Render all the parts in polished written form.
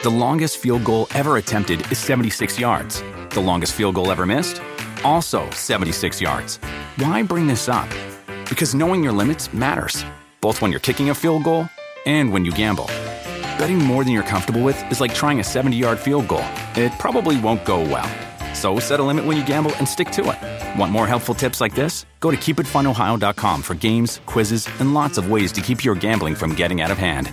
The longest field goal ever attempted is 76 yards. The longest field goal ever missed? Also 76 yards. Why bring this up? Because knowing your limits matters, both when you're kicking a field goal and when you gamble. Betting more than you're comfortable with is like trying a 70-yard field goal. It probably won't go well. So set a limit when you gamble and stick to it. Want more helpful tips like this? Go to keepitfunohio.com for games, quizzes, and lots of ways to keep your gambling from getting out of hand.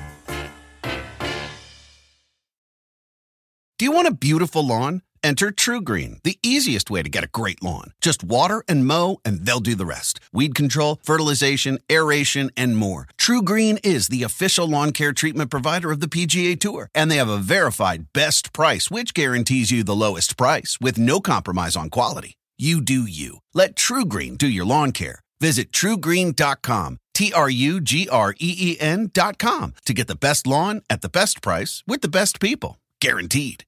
Do you want a beautiful lawn? Enter TruGreen, the easiest way to get a great lawn. Just water and mow, and they'll do the rest. Weed control, fertilization, aeration, and more. TruGreen is the official lawn care treatment provider of the PGA Tour, and they have a verified best price, which guarantees you the lowest price with no compromise on quality. You do you. Let TruGreen do your lawn care. Visit TruGreen.com, TruGreen.com, to get the best lawn at the best price with the best people. Guaranteed.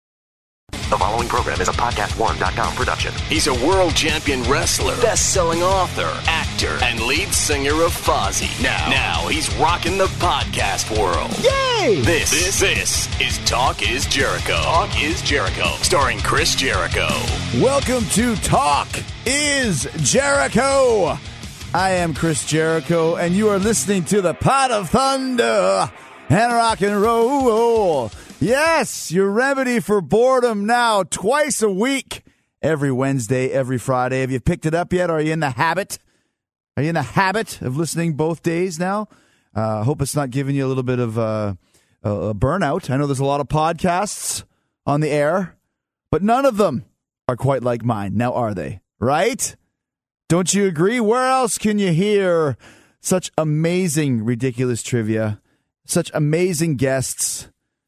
The following program is a PodcastOne.com production. He's a world champion wrestler, best-selling author, actor, and lead singer of Fozzy. Now he's rocking the podcast world. Yay! This is Talk is Jericho. Talk is Jericho, starring Chris Jericho. Welcome to Talk is Jericho. I am Chris Jericho, and you are listening to the Pot of Thunder and Rock and Roll. Yes, your remedy for boredom now, twice a week, every Wednesday, every Friday. Have you picked it up yet? Are you in the habit? Are you in the habit of listening both days now? I hope it's not giving you a little bit of a burnout. I know there's a lot of podcasts on the air, but none of them are quite like mine. Now, are they? Right? Don't you agree? Where else can you hear such amazing, ridiculous trivia, such amazing guests,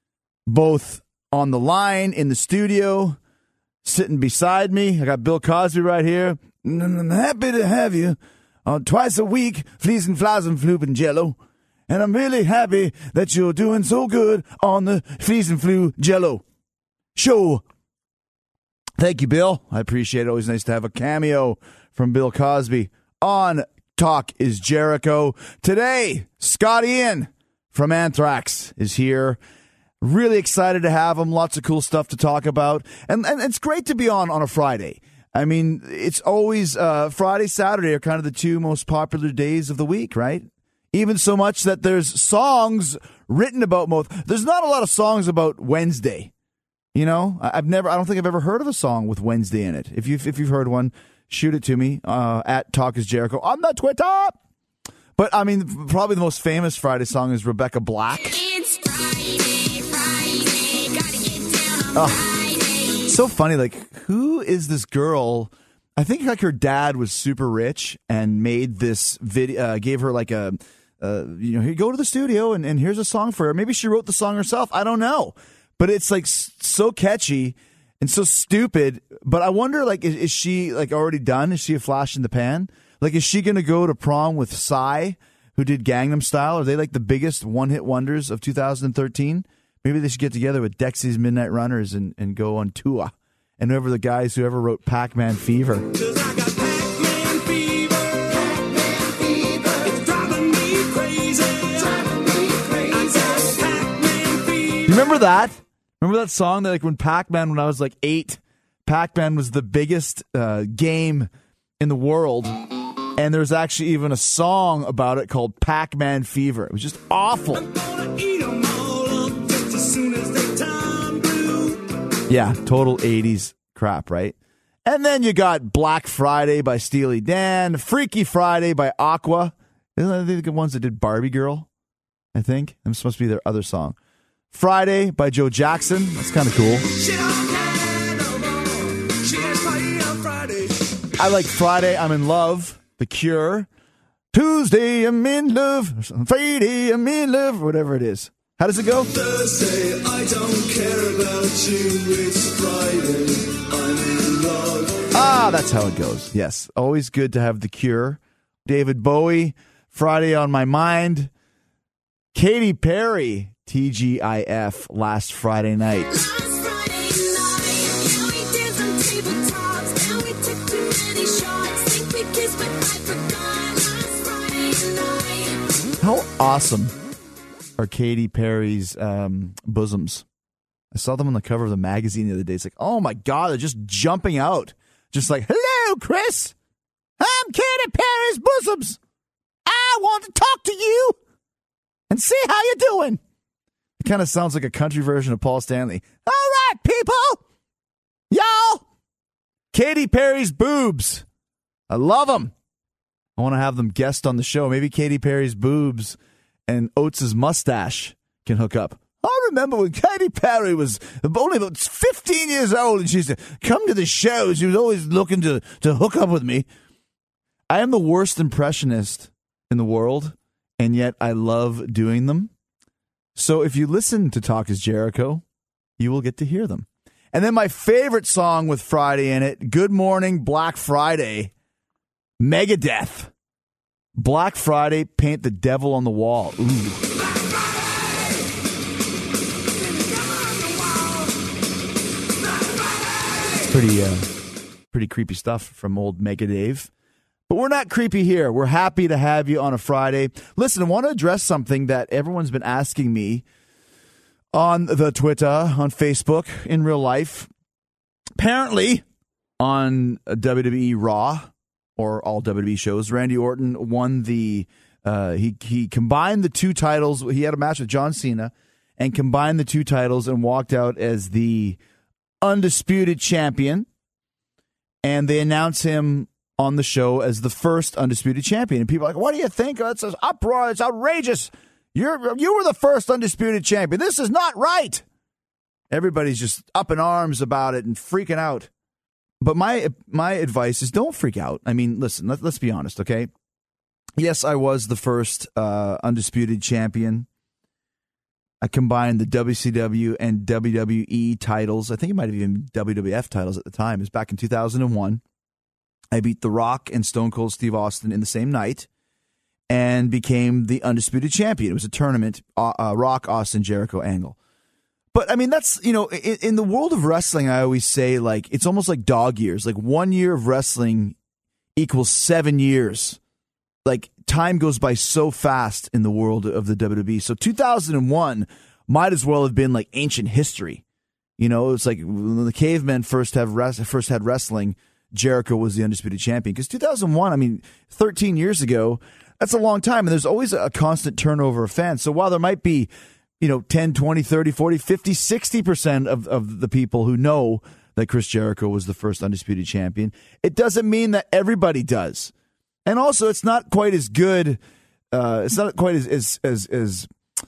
both on the line, in the studio, sitting beside me? I got Bill Cosby right here. I'm happy to have you on twice a week, Fleas and Flies and Floop and Jello. And I'm really happy that you're doing so good on the Fleas and Flu Jello show. Thank you, Bill. I appreciate it. Always nice to have a cameo from Bill Cosby on Talk is Jericho. Today, Scott Ian from Anthrax is here. Really excited to have him. Lots of cool stuff to talk about. And it's great to be on a Friday. I mean, it's always Friday, Saturday are kind of the two most popular days of the week, right? Even so much that there's songs written about both. There's not a lot of songs about Wednesday. You know, I don't think I've ever heard of a song with Wednesday in it. If you've heard one, shoot it to me at Talk is Jericho on the Twitter. But I mean, probably the most famous Friday song is Rebecca Black. It's Friday, gotta get down on Friday. So funny, like, who is this girl? I think like her dad was super rich and made this video, gave her like a, here, go to the studio and here's a song for her. Maybe she wrote the song herself. I don't know. But it's like so catchy and so stupid. But I wonder, like, is she like already done? Is she a flash in the pan? Like, is she going to go to prom with Psy, who did Gangnam Style? Are they like the biggest one-hit wonders of 2013? Maybe they should get together with Dexy's Midnight Runners and go on tour. And whoever the guys who ever wrote Pac-Man Fever. 'Cause I got Pac-Man fever. Pac-Man fever. It's driving me crazy. Driving me crazy. I got Pac-Man fever. You remember that? Remember that song that, like, when Pac-Man, when I was like 8, Pac-Man was the biggest game in the world. And there's actually even a song about it called Pac-Man Fever. It was just awful. I'm gonna eat 'em all up just as soon as they turn blue. Yeah, total 80s crap, right? And then you got Black Friday by Steely Dan, Freaky Friday by Aqua. Isn't that the ones that did Barbie Girl? I think. That's supposed to be their other song. Friday by Joe Jackson. That's kind of cool. Shit on Friday. Shit party on Friday. I like Friday, I'm in Love, The Cure. Tuesday, I'm in love. Friday, I'm in love. Whatever it is. How does it go? Thursday, I don't care about you. It's Friday. I'm in love. Ah, that's how it goes. Yes. Always good to have The Cure. David Bowie, Friday on My Mind. Katy Perry, TGIF, Last Friday Night. Last Friday night, yeah, we danced on tabletops. Now we took too many shots. Think we kissed, but I forgot. Last Friday night. How awesome are Katy Perry's bosoms? I saw them on the cover of the magazine the other day. It's like, oh my God, they're just jumping out. Just like, hello, Chris. I'm Katy Perry's bosoms. I want to talk to you and see how you're doing. It kind of sounds like a country version of Paul Stanley. All right, people. Y'all. Katy Perry's boobs. I love them. I want to have them guest on the show. Maybe Katy Perry's boobs and Oates' mustache can hook up. I remember when Katy Perry was only about 15 years old and she used to come to the show. She was always looking to hook up with me. I am the worst impressionist in the world, and yet I love doing them. So if you listen to Talk is Jericho, you will get to hear them. And then my favorite song with Friday in it, Good Morning Black Friday, Megadeth. Black Friday, Paint the Devil on the Wall. Ooh. Pretty creepy stuff from old Mega Dave. But we're not creepy here. We're happy to have you on a Friday. Listen, I want to address something that everyone's been asking me on the Twitter, on Facebook, in real life. Apparently, on WWE Raw, or all WWE shows, Randy Orton won the, he combined the two titles. He had a match with John Cena and combined the two titles and walked out as the undisputed champion. And they announced him on the show as the first undisputed champion. And people are like, what do you think? It's an uproar. It's outrageous. You were the first undisputed champion. This is not right. Everybody's just up in arms about it and freaking out. But my advice is don't freak out. I mean, listen, let's be honest, okay? Yes, I was the first undisputed champion. I combined the WCW and WWE titles. I think it might have even been WWF titles at the time. It was back in 2001. I beat The Rock and Stone Cold Steve Austin in the same night and became the undisputed champion. It was a tournament, Rock, Austin, Jericho, Angle. But, I mean, that's, in the world of wrestling, I always say, like, it's almost like dog years. Like, 1 year of wrestling equals 7 years. Like, time goes by so fast in the world of the WWE. So 2001 might as well have been like ancient history. It's like when the cavemen first had wrestling, Jericho was the undisputed champion. Because 2001, I mean, 13 years ago, that's a long time. And there's always a constant turnover of fans. So while there might be, 10, 20, 30, 40, 50, 60% of the people who know that Chris Jericho was the first undisputed champion, it doesn't mean that everybody does. And also, it's not quite as good. It's not quite as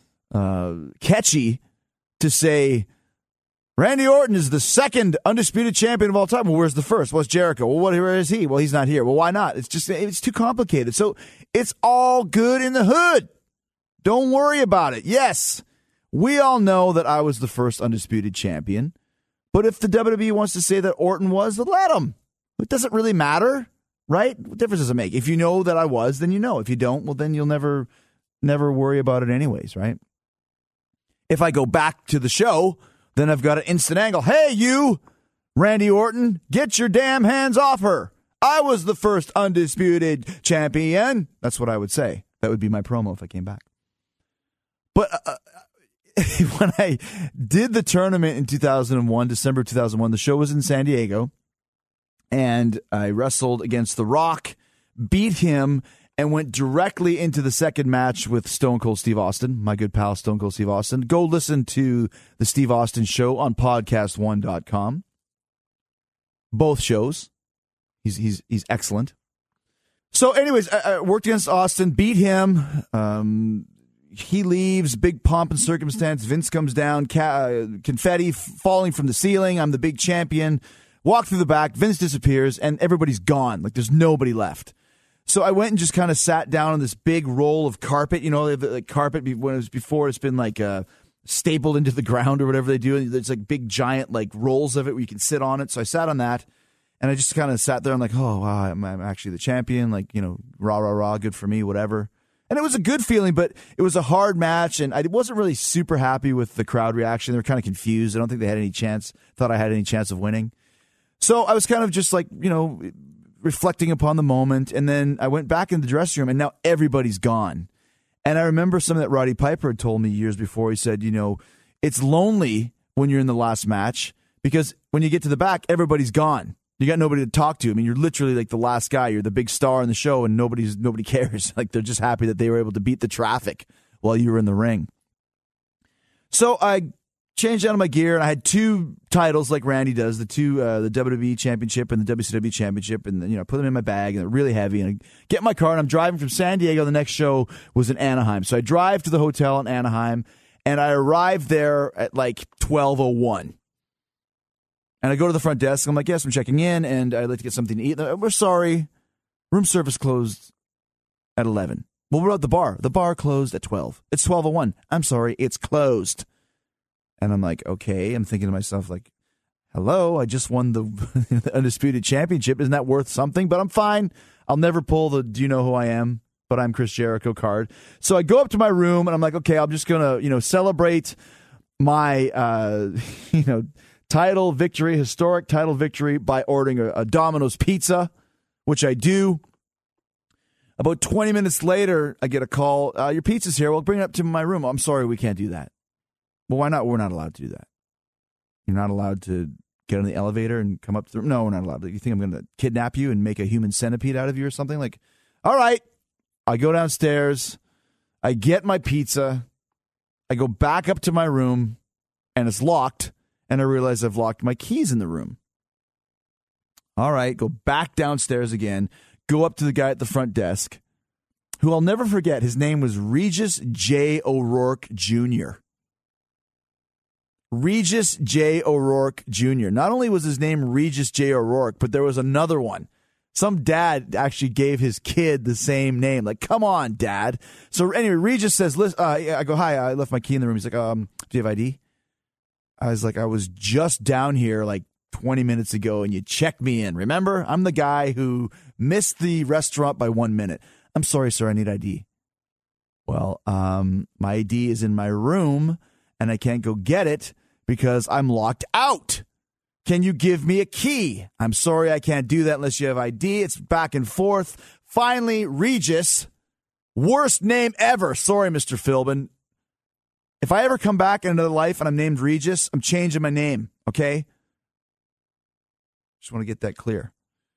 catchy to say Randy Orton is the second undisputed champion of all time. Well, where's the first? What's Jericho? Well, where is he? Well, he's not here. Well, why not? It's too complicated. So it's all good in the hood. Don't worry about it. Yes, we all know that I was the first undisputed champion. But if the WWE wants to say that Orton was, then let him. It doesn't really matter. Right? What difference does it make? If you know that I was, then you know. If you don't, well, then you'll never worry about it anyways, right? If I go back to the show, then I've got an instant angle. Hey, you, Randy Orton, get your damn hands off her. I was the first undisputed champion. That's what I would say. That would be my promo if I came back. But when I did the tournament in 2001, December 2001, the show was in San Diego. And I wrestled against The Rock, beat him, and went directly into the second match with Stone Cold Steve Austin, my good pal Stone Cold Steve Austin. Go listen to the Steve Austin Show on podcast1.com. Both shows. He's excellent. So anyways, I worked against Austin, beat him. He leaves, big pomp and circumstance. Vince comes down, confetti falling from the ceiling. I'm the big champion. Walk through the back, Vince disappears, and everybody's gone. Like, there's nobody left. So I went and just kind of sat down on this big roll of carpet. Like carpet, when it was before, it's been like stapled into the ground or whatever they do. There's like big, giant like rolls of it where you can sit on it. So I sat on that, and I just kind of sat there. I'm like, oh, wow, I'm actually the champion. Like, rah, rah, rah, good for me, whatever. And it was a good feeling, but it was a hard match, and I wasn't really super happy with the crowd reaction. They were kind of confused. I don't think they had any chance, thought I had any chance of winning. So I was kind of just like, reflecting upon the moment. And then I went back in the dressing room, and now everybody's gone. And I remember something that Roddy Piper had told me years before. He said, it's lonely when you're in the last match, because when you get to the back, everybody's gone. You got nobody to talk to. I mean, you're literally like the last guy. You're the big star in the show, and nobody cares. Like, they're just happy that they were able to beat the traffic while you were in the ring. So I changed out of my gear, and I had 2 titles like Randy does, the WWE Championship and the WCW Championship, and put them in my bag, and they're really heavy. And I get in my car, and I'm driving from San Diego. The next show was in Anaheim. So I drive to the hotel in Anaheim, and I arrived there at like 12:01. And I go to the front desk. I'm like, yes, I'm checking in, and I'd like to get something to eat. We're sorry. Room service closed at 11. Well, what about the bar? The bar closed at 12. It's 12:01. I'm sorry, it's closed. And I'm like, okay. I'm thinking to myself, like, hello, I just won the Undisputed Championship. Isn't that worth something? But I'm fine. I'll never pull the do you know who I am, but I'm Chris Jericho card. So I go up to my room, and I'm like, okay, I'm just going to, celebrate my, title victory, historic title victory, by ordering a Domino's pizza, which I do. About 20 minutes later, I get a call. Your pizza's here. Well, bring it up to my room. I'm sorry, we can't do that. Well, why not? We're not allowed to do that. You're not allowed to get on the elevator and come up to the room. No, we're not allowed. You think I'm going to kidnap you and make a human centipede out of you or something? Like, all right. I go downstairs. I get my pizza. I go back up to my room, and it's locked. And I realize I've locked my keys in the room. All right. Go back downstairs again. Go up to the guy at the front desk, who I'll never forget. His name was Regis J. O'Rourke Jr. Regis J. O'Rourke Jr. Not only was his name Regis J. O'Rourke, but there was another one. Some dad actually gave his kid the same name. Like, come on, Dad. So anyway, Regis says, I go, hi, I left my key in the room. He's like, do you have ID? I was like, I was just down here like 20 minutes ago, and you checked me in. Remember? I'm the guy who missed the restaurant by 1 minute. I'm sorry, sir, I need ID. Well, my ID is in my room, and I can't go get it because I'm locked out. Can you give me a key? I'm sorry, I can't do that unless you have ID. It's back and forth. Finally, Regis, worst name ever. Sorry, Mr. Philbin. If I ever come back in another life and I'm named Regis, I'm changing my name, okay? Just want to get that clear.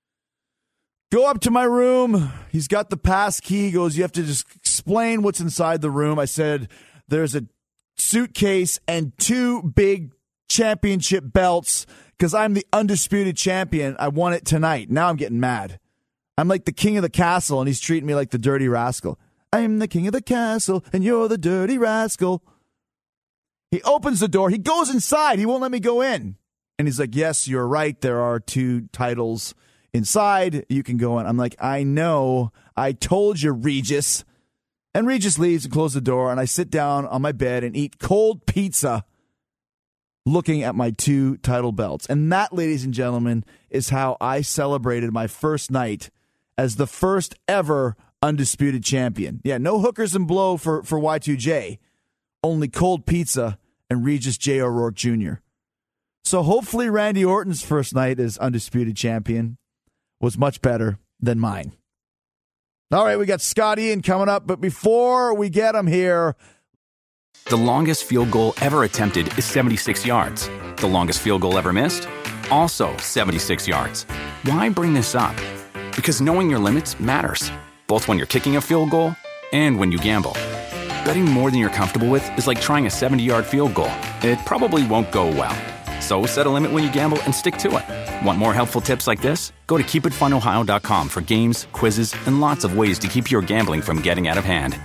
Go up to my room. He's got the pass key. He goes, you have to just explain what's inside the room. I said, there's a suitcase and 2 big championship belts because I'm the undisputed champion. I won it tonight. Now I'm getting mad. I'm like the king of the castle, and he's treating me like the dirty rascal. I'm the king of the castle, and you're the dirty rascal. He opens the door. He goes inside. He won't let me go in. And he's like, yes, you're right. There are 2 titles inside. You can go in. I'm like, I know. I told you, Regis. And Regis leaves and closes the door. And I sit down on my bed and eat cold pizza looking at my 2 title belts. And that, ladies and gentlemen, is how I celebrated my first night as the first ever undisputed champion. Yeah, no hookers and blow for Y2J. Only cold pizza and Regis J. O'Rourke Jr. So hopefully Randy Orton's first night as undisputed champion was much better than mine. All right, we got Scott Ian coming up, but before we get him here... The longest field goal ever attempted is 76 yards. The longest field goal ever missed? Also 76 yards. Why bring this up? Because knowing your limits matters, both when you're kicking a field goal and when you gamble. Betting more than you're comfortable with is like trying a 70-yard field goal. It probably won't go well. So set a limit when you gamble and stick to it. Want more helpful tips like this? Go to keepitfunohio.com for games, quizzes, and lots of ways to keep your gambling from getting out of hand.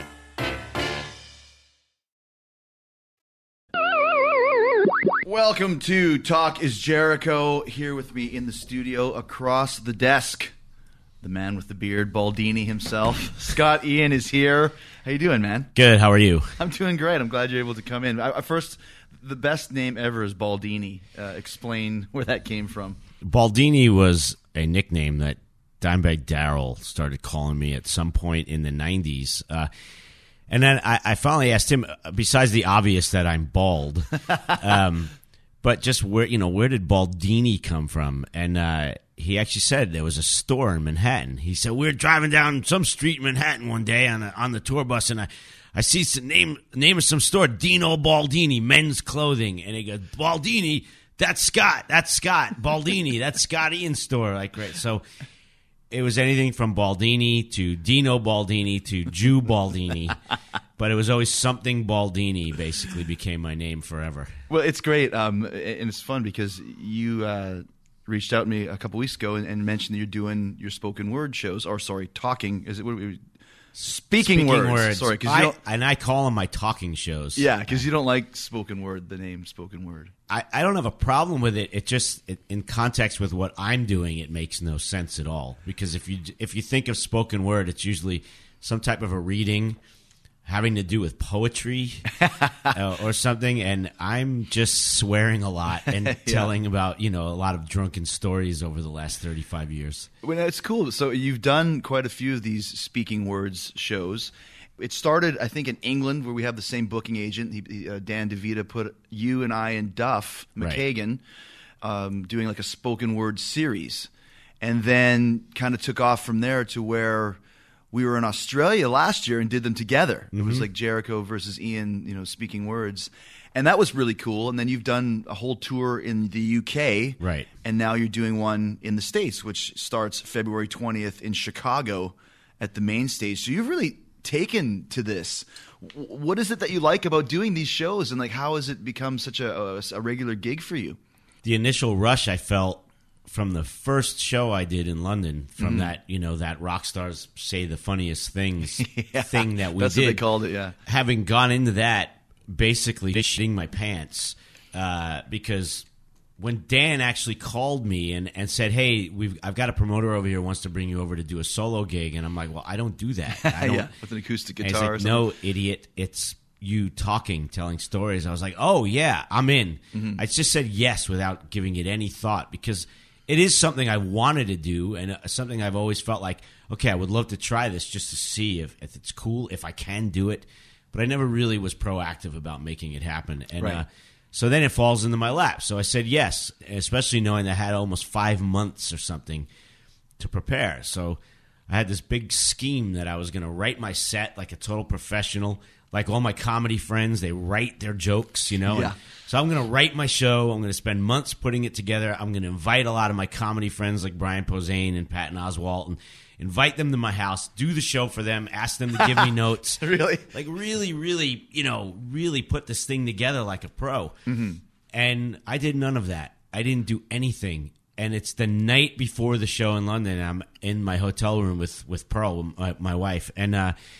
Welcome to Talk is Jericho. Here with me in the studio across the desk, the man with the beard, Baldini himself. Scott Ian is here. How you doing, man? Good. How are you? I'm doing great. I'm glad you're able to come in. First, the best name ever is Baldini. Explain where that came from. Baldini was a nickname that Dimebag Darrell started calling me at some point in the 90s. And then I finally asked him, besides the obvious that I'm bald, but just where did Baldini come from? And he actually said there was a store in Manhattan. He said, we were driving down some street in Manhattan one day on the tour bus, and I see some name of some store, Dino Baldini, men's clothing. And he goes, Baldini, that's Scott. Baldini, that's Scott Ian's store. Like, right. So it was anything from Baldini to Dino Baldini to Jew Baldini. But it was always something Baldini basically became my name forever. Well, it's great. And it's fun because you reached out to me a couple weeks ago and mentioned that you're doing your spoken word shows. Or, sorry, talking. Is it what Speaking words. Sorry, and I call them my talking shows. Yeah, because you don't like spoken word, the name spoken word. I don't have a problem with it. It just, in context with what I'm doing, it makes no sense at all. Because if you think of spoken word, it's usually some type of a reading having to do with poetry or something, and I'm just swearing a lot and telling about a lot of drunken stories over the last 35 years. Well, it's cool. So you've done quite a few of these speaking words shows. It started, I think, in England, where we have the same booking agent. Dan DeVita put you and I and Duff McKagan doing like a spoken word series, and then kind of took off from there to where we were in Australia last year and did them together. It was like Jericho versus Ian, speaking words. And that was really cool. And then you've done a whole tour in the UK. Right. And now you're doing one in the States, which starts February 20th in Chicago at the main stage. So you've really taken to this. What is it that you like about doing these shows? And like, how has it become such a regular gig for you? The initial rush I felt from the first show I did in London, from that, that rock stars say the funniest things thing that we that's did. What they called it, yeah. Having gone into that, basically shitting my pants, because when Dan actually called me and said, "Hey, I've got a promoter over here who wants to bring you over to do a solo gig," and I'm like, "Well, I don't do that. I don't." With an acoustic And he's guitar. like, or something. "No, idiot, it's you talking, telling stories." I was like, "Oh yeah, I'm in." I just said yes without giving it any thought because it is something I wanted to do and something I've always felt like, okay, I would love to try this just to see if it's cool, if I can do it. But I never really was proactive about making it happen. And so then it falls into my lap. So I said yes, especially knowing I had almost 5 months or something to prepare. So I had this big scheme that I was going to write my set like a total professional. Like all my comedy friends, they write their jokes, Yeah. And so I'm going to write my show. I'm going to spend months putting it together. I'm going to invite a lot of my comedy friends like Brian Posehn and Patton Oswalt and invite them to my house, do the show for them, ask them to give me notes. Really? Like really, really, really put this thing together like a pro. And I did none of that. I didn't do anything. And it's the night before the show in London. And I'm in my hotel room with Pearl, my wife. And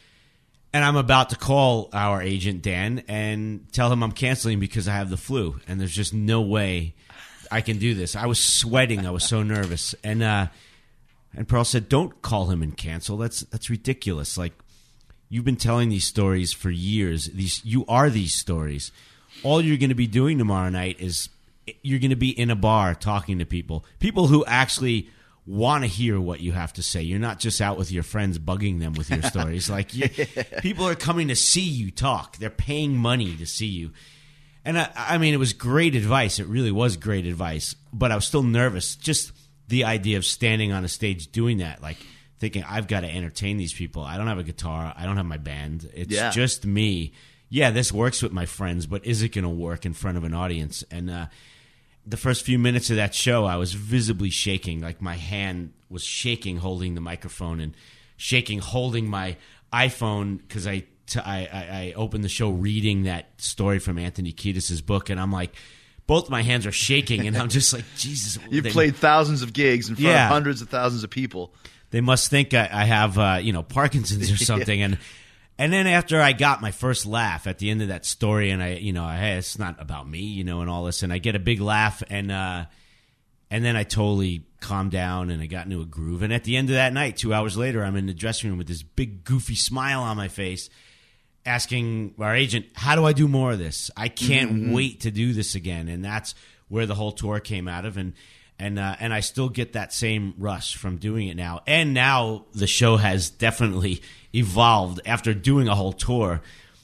I'm about to call our agent, Dan, and tell him I'm canceling because I have the flu. And there's just no way I can do this. I was sweating. I was so nervous. And Pearl said, "Don't call him and cancel. That's ridiculous. Like, you've been telling these stories for years. You are these stories. All you're going to be doing tomorrow night is you're going to be in a bar talking to people who actually want to hear what you have to say. You're not just out with your friends bugging them with your stories. Like, people are coming to see you talk. They're paying money to see you." And I mean, it was great advice. It really was great advice. But I was still nervous. Just the idea of standing on a stage doing that, like thinking I've got to entertain these people. I don't have a guitar. I don't have my band. It's just me. Yeah, this works with my friends, but is it going to work in front of an audience? And the first few minutes of that show, I was visibly shaking. Like my hand was shaking holding the microphone and shaking holding my iPhone because I opened the show reading that story from Anthony Kiedis' book, and I'm like, both my hands are shaking, and I'm just like, Jesus. You've played thousands of gigs in front of hundreds of thousands of people. They must think I have, Parkinson's or something. And then after I got my first laugh at the end of that story, and hey, it's not about me, and all this, and I get a big laugh, and then I totally calmed down and I got into a groove. And at the end of that night, 2 hours later, I'm in the dressing room with this big goofy smile on my face, asking our agent, "How do I do more of this? I can't wait to do this again." And that's where the whole tour came out of. And I still get that same rush from doing it now. And now the show has definitely evolved after doing a whole tour,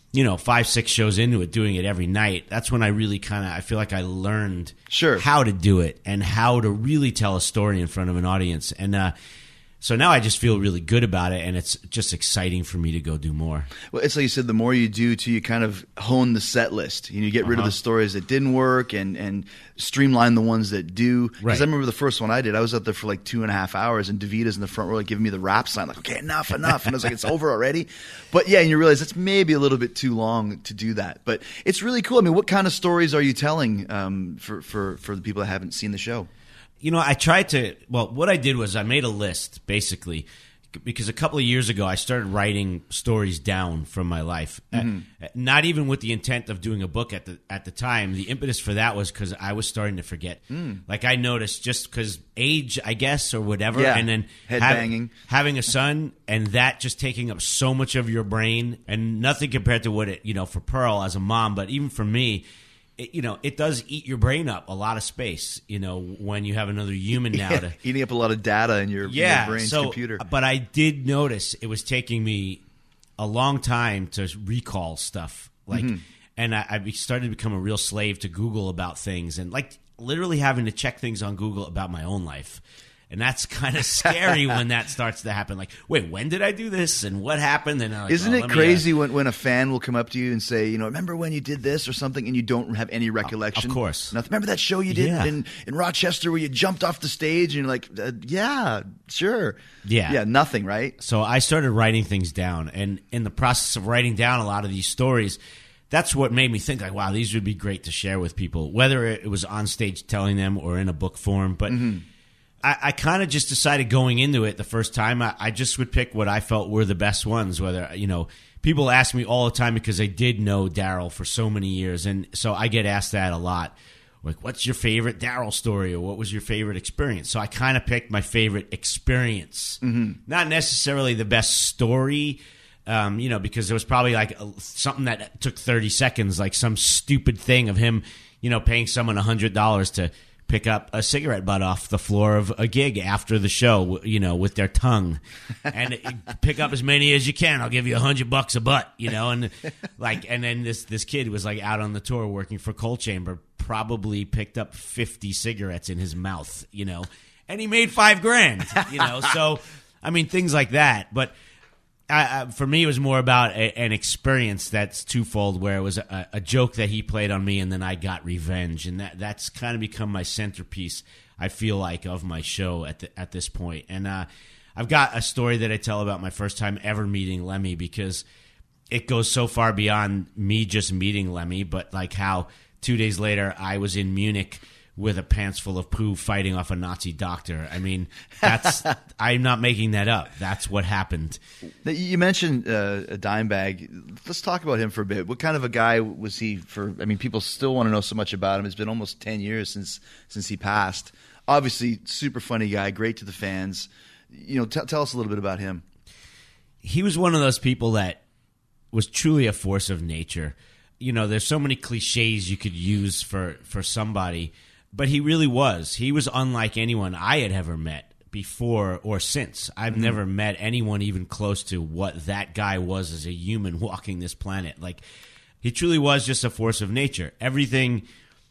5-6 shows into it, doing it every night. That's when I really I feel like I learned how to do it and how to really tell a story in front of an audience. And So now I just feel really good about it, and it's just exciting for me to go do more. Well, it's like you said, the more you do, too, you kind of hone the set list. You get rid of the stories that didn't work and streamline the ones that do. Because Right. I remember the first one I did, I was out there for like 2.5 hours, and DeVita's in the front row like giving me the rap sign, like, okay, enough. And I was like, it's over already. But yeah, and you realize it's maybe a little bit too long to do that. But it's really cool. I mean, what kind of stories are you telling for the people that haven't seen the show? I tried to, what I did was I made a list, basically, because a couple of years ago I started writing stories down from my life. Not even with the intent of doing a book at the time. The impetus for that was because I was starting to forget. Like I noticed just because age, I guess, or whatever. Yeah. And then Headbanging. having a son and that just taking up so much of your brain, and nothing compared to what it, for Pearl as a mom, but even for me, it does eat your brain up a lot of space, when you have another human now to Eating up a lot of data in your brain's computer. But I did notice it was taking me a long time to recall stuff. And I started to become a real slave to Google about things, and like literally having to check things on Google about my own life. And that's kind of scary when that starts to happen. Like, wait, when did I do this? And what happened? And like, isn't it crazy when a fan will come up to you and say, remember when you did this or something, and you don't have any recollection? Of course. Now, remember that show you did in Rochester where you jumped off the stage and you're like, yeah, sure. Yeah. Yeah, nothing, right? So I started writing things down. And in the process of writing down a lot of these stories, that's what made me think, like, wow, these would be great to share with people, whether it was on stage telling them or in a book form. But I kind of just decided going into it the first time, I just would pick what I felt were the best ones, whether, people ask me all the time because I did know Daryl for so many years. And so I get asked that a lot. Like, what's your favorite Daryl story, or what was your favorite experience? So I kind of picked my favorite experience, not necessarily the best story, because it was probably like something that took 30 seconds, like some stupid thing of him, paying someone $100 to pick up a cigarette butt off the floor of a gig after the show, with their tongue, and pick up as many as you can. I'll give you $100 a butt, and and then this kid was like out on the tour working for Coal Chamber, probably picked up 50 cigarettes in his mouth, and he made $5,000, So, I mean, things like that. But for me, it was more about an experience that's twofold, where it was a joke that he played on me, and then I got revenge, and that's kind of become my centerpiece, I feel like, of my show at this point. And I've got a story that I tell about my first time ever meeting Lemmy, because it goes so far beyond me just meeting Lemmy, but like how 2 days later I was in Munich with a pants full of poo fighting off a Nazi doctor. I mean, I'm not making that up. That's what happened. Now, you mentioned Dimebag. Let's talk about him for a bit. What kind of a guy was he people still want to know so much about him. It's been almost 10 years since he passed. Obviously, super funny guy, great to the fans. Tell us a little bit about him. He was one of those people that was truly a force of nature. There's so many cliches you could use for somebody, but he really was. He was unlike anyone I had ever met before or since. I've never met anyone even close to what that guy was as a human walking this planet. Like, he truly was just a force of nature. Everything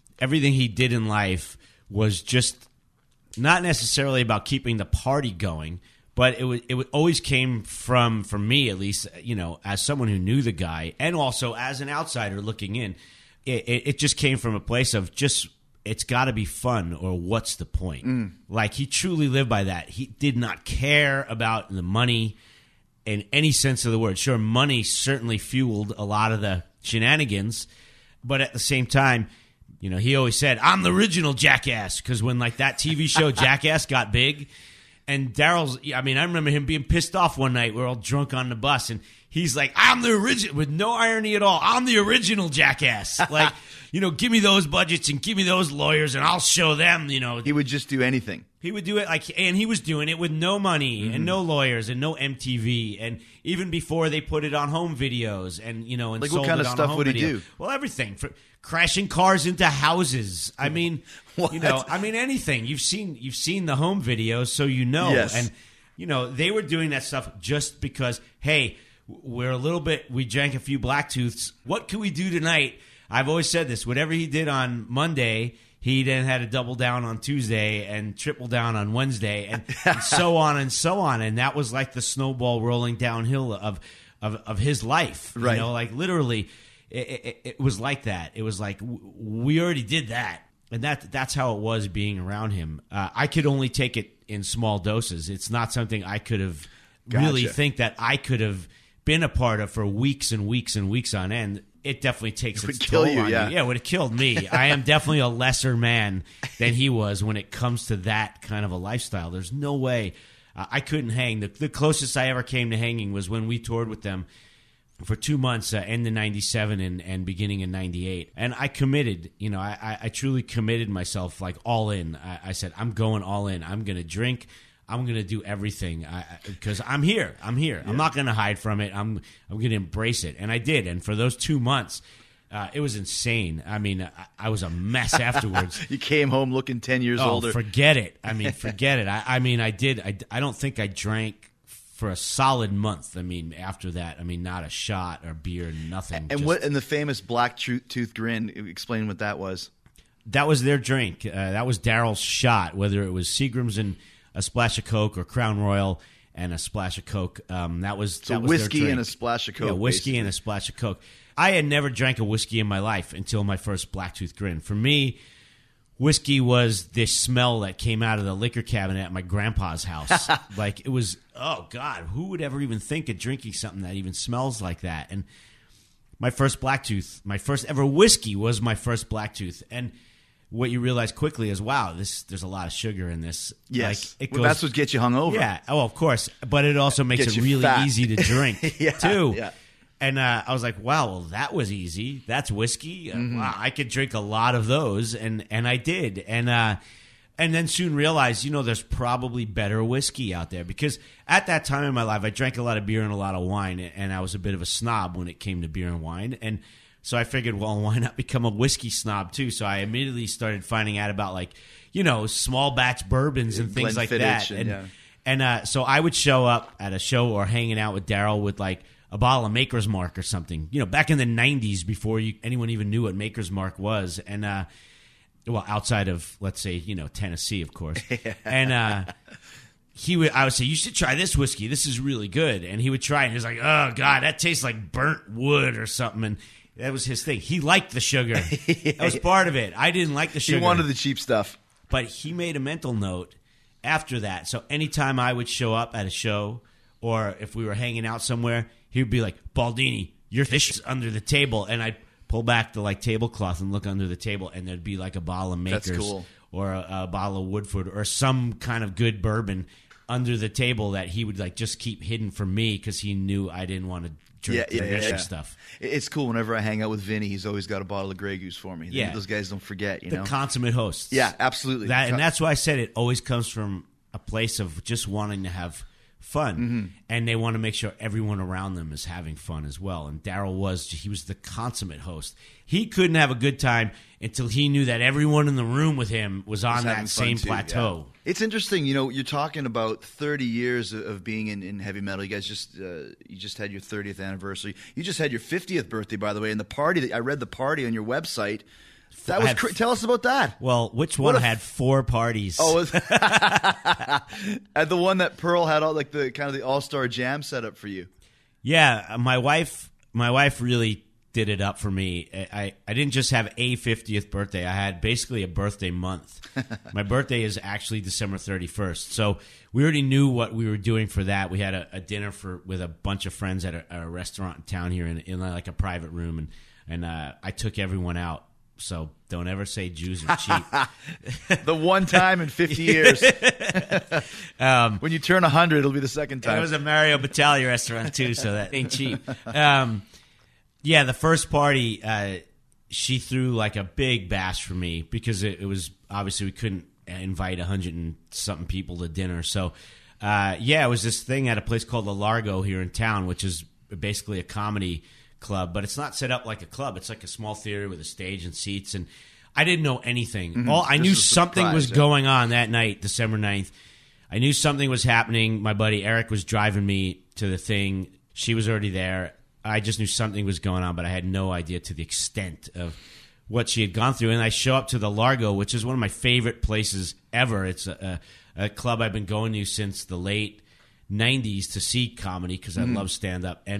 he did in life was just not necessarily about keeping the party going, but it always came from me, at least, as someone who knew the guy, and also as an outsider looking in, it just came from a place of just, it's got to be fun, or what's the point? Like, he truly lived by that. He did not care about the money in any sense of the word. Sure, money certainly fueled a lot of the shenanigans, but at the same time, he always said, I'm the original Jackass, because when like that TV show Jackass got big, and Daryl's, I remember him being pissed off one night. We're all drunk on the bus, and he's like, I'm the original, with no irony at all. I'm the original Jackass. Like, give me those budgets and give me those lawyers, and I'll show them, He would just do anything. He would do it and he was doing it with no money and no lawyers and no MTV, and even before they put it on home videos and and like, sold what kind it of on stuff home would he video. do? Well, everything, for crashing cars into houses. Anything. You've seen the home videos, so Yes. And they were doing that stuff just because, hey, we drank a few Blacktooths. What can we do tonight? I've always said this. Whatever he did on Monday, he then had to double down on Tuesday and triple down on Wednesday, and so on and so on. And that was like the snowball rolling downhill of his life. Right. You know, like literally, it was like that. It was like we already did that, and that's how it was being around him. I could only take it in small doses. It's not something I could have really think that I could have been a part of for weeks and weeks and weeks on end. It definitely takes its toll on you. Yeah, it would have killed me. I am definitely a lesser man than he was when it comes to that kind of a lifestyle. There's no way I couldn't hang. The closest I ever came to hanging was when we toured with them for 2 months, end of 97 and beginning in 98. And I committed, you know, I truly committed myself like all in. I said, I'm going all in. I'm going to drink. I'm going to do everything because I'm here. I'm here. Yeah. I'm not going to hide from it. I'm going to embrace it. And I did. And for those 2 months, it was insane. I mean, I was a mess afterwards. You came home looking 10 years older. Forget it. I mean, forget it. I mean, I did. I don't think I drank for a solid month. I mean, after that, I mean, not a shot or beer, nothing. And the famous black tooth grin, explain what that was. That was their drink. That was Daryl's shot, whether it was Seagram's and a splash of Coke or Crown Royal and a splash of Coke. That was whiskey their drink. And a splash of Coke. Yeah, whiskey basically. And a splash of Coke. I had never drank a whiskey in my life until my first Blacktooth Grin. For me, whiskey was this smell that came out of the liquor cabinet at my grandpa's house. Like it was, oh God, who would ever even think of drinking something that even smells like that? And my first Blacktooth, my first ever whiskey was my first Blacktooth. And what you realize quickly is, wow, there's a lot of sugar in this. Yes. Like, that's what gets you hungover. Yeah. Oh, of course. But it also makes it really fat. easy to drink, yeah, too. Yeah. And I was like, wow, well, that was easy. That's whiskey. Wow, I could drink a lot of those. And I did. And then soon realized, you know, there's probably better whiskey out there. Because at that time in my life, I drank a lot of beer and a lot of wine. And I was a bit of a snob when it came to beer and wine. And so I figured, well, why not become a whiskey snob, too? So I immediately started finding out about, like, you know, small batch bourbons and things like that. And so I would show up at a show or hanging out with Daryl with, like, a bottle of Maker's Mark or something. You know, back in the 90s before anyone even knew what Maker's Mark was. And, well, outside of, let's say, you know, Tennessee, of course. And I would say, you should try this whiskey. This is really good. And he would try it. And he was like, oh, God, that tastes like burnt wood or something. And that was his thing. He liked the sugar. That was part of it. I didn't like the sugar. He wanted the cheap stuff. But he made a mental note after that. So anytime I would show up at a show or if we were hanging out somewhere, he would be like, Baldini, your fish is under the table. And I'd pull back the like tablecloth and look under the table, and there'd be like a bottle of Maker's or a bottle of Woodford or some kind of good bourbon under the table that he would like just keep hidden from me because he knew I didn't want to drink the stuff. It's cool. Whenever I hang out with Vinny, he's always got a bottle of Grey Goose for me. Yeah. Those guys don't forget, you know? The consummate hosts. Yeah, absolutely. And that's why I said it always comes from a place of just wanting to have fun, and they want to make sure everyone around them is having fun as well. And Daryl was the consummate host. He couldn't have a good time until he knew that everyone in the room with him was on that same plateau. Yeah. It's interesting, you know, you're talking about 30 years of being in heavy metal. You guys you just had your 30th anniversary. You just had your 50th birthday, by the way, and the party, I read the party on your website. That was tell us about that. Well, which one had 4 parties? Oh, and the one that Pearl had all like the kind of the all-star jam set up for you. Yeah, my wife really did it up for me. I didn't just have a 50th birthday. I had basically a birthday month. My birthday is actually December 31st. So we already knew what we were doing for that. We had a dinner with a bunch of friends at a restaurant in town here in like a private room, and I took everyone out. So don't ever say Jews are cheap. The one time in 50 years. When you turn 100, it'll be the second time. It was a Mario Batali restaurant, too, so that ain't cheap. Yeah, the first party, she threw like a big bash for me because it was obviously we couldn't invite 100 and something people to dinner. So, it was this thing at a place called the Largo here in town, which is basically a comedy club, but it's not set up like a club. It's like a small theater with a stage and seats, and I didn't know anything. I knew something was going on that night, December 9th. I knew something was happening. My buddy Eric was driving me to the thing. She was already there. I just knew something was going on, but I had no idea to the extent of what she had gone through. And I show up to the Largo, which is one of my favorite places ever. It's a club I've been going to since the late 90s to see comedy because I love stand-up. And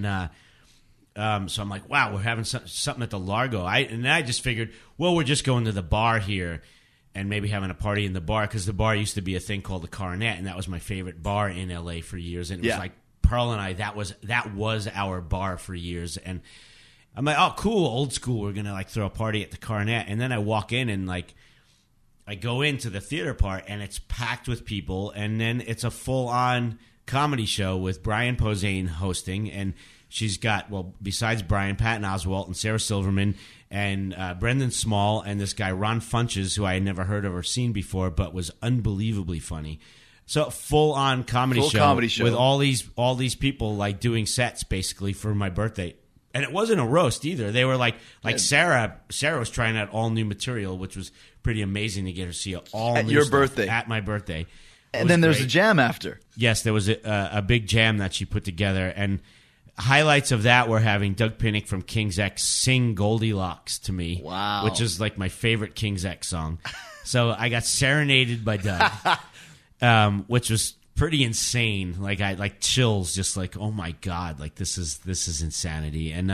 so I'm like, wow, we're having something at the Largo. And then I just figured, well, we're just going to the bar here and maybe having a party in the bar, because the bar used to be a thing called the Coronet, and that was my favorite bar in L.A. for years. And it was like Pearl and I, that was our bar for years. And I'm like, oh, cool, old school. We're going to like throw a party at the Coronet. And then I walk in and like I go into the theater part and it's packed with people. And then it's a full-on comedy show with Brian Posehn hosting. And she's got, well, besides Brian, Patton Oswalt and Sarah Silverman and Brendan Small and this guy Ron Funches, who I had never heard of or seen before, but was unbelievably funny. So full-on comedy show with all these people like doing sets basically for my birthday. And it wasn't a roast either. They were like Sarah was trying out all new material, which was pretty amazing to get her to see all at new your stuff birthday. At my birthday. And then there's a jam after. Yes, there was a big jam that she put together. And highlights of that were having Doug Pinnick from King's X sing Goldilocks to me. Wow. Which is like my favorite King's X song. So I got serenaded by Doug, which was pretty insane. Like I like chills, just like, oh my God, like this is insanity. And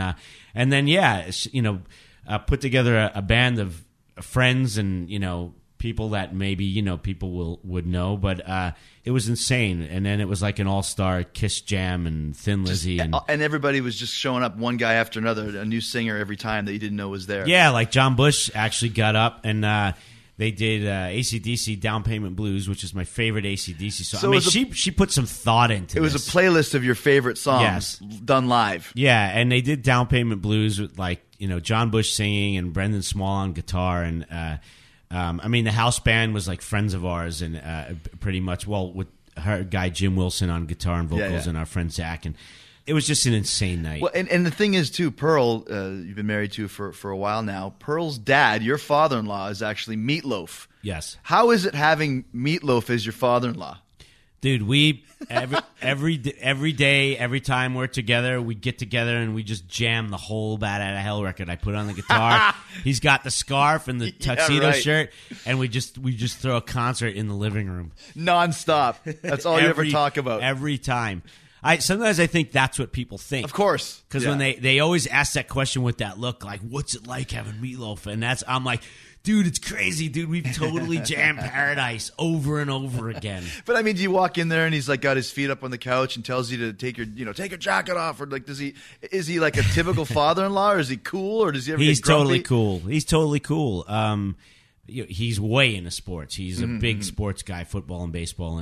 then put together a band of friends and people that maybe people would know, but it was insane. And then it was like an all-star Kiss jam and Thin Lizzy, and everybody was just showing up, one guy after another, a new singer every time that you didn't know was there. Yeah, like John Bush actually got up and they did AC/DC Down Payment Blues, which is my favorite AC/DC song. So I mean, she put some thought into it. It was a playlist of your favorite songs done live. Yeah, and they did Down Payment Blues with John Bush singing and Brendan Small on guitar. And the house band was like friends of ours and pretty much, with her guy Jim Wilson on guitar and vocals and our friend Zach. And it was just an insane night. Well, and the thing is, too, Pearl, you've been married to for a while now. Pearl's dad, your father-in-law, is actually Meatloaf. Yes. How is it having Meatloaf as your father-in-law? Dude, we every day, every time we're together, we get together and we just jam the whole Bat Out of Hell record. I put on the guitar. He's got the scarf and the tuxedo shirt, and we just throw a concert in the living room nonstop. That's all you ever talk about. Every time. Sometimes I think that's what people think. Of course. Because when they always ask that question with that look, like, what's it like having Meatloaf? And I'm like, dude, it's crazy, dude. We've totally jammed Paradise over and over again. But I mean, do you walk in there and he's like got his feet up on the couch and tells you to take your jacket off, or like is he like a typical father-in-law, or is he cool, or does he ever He's get grumpy? totally cool. He's totally cool. He's way into sports. He's a big sports guy, football and baseball,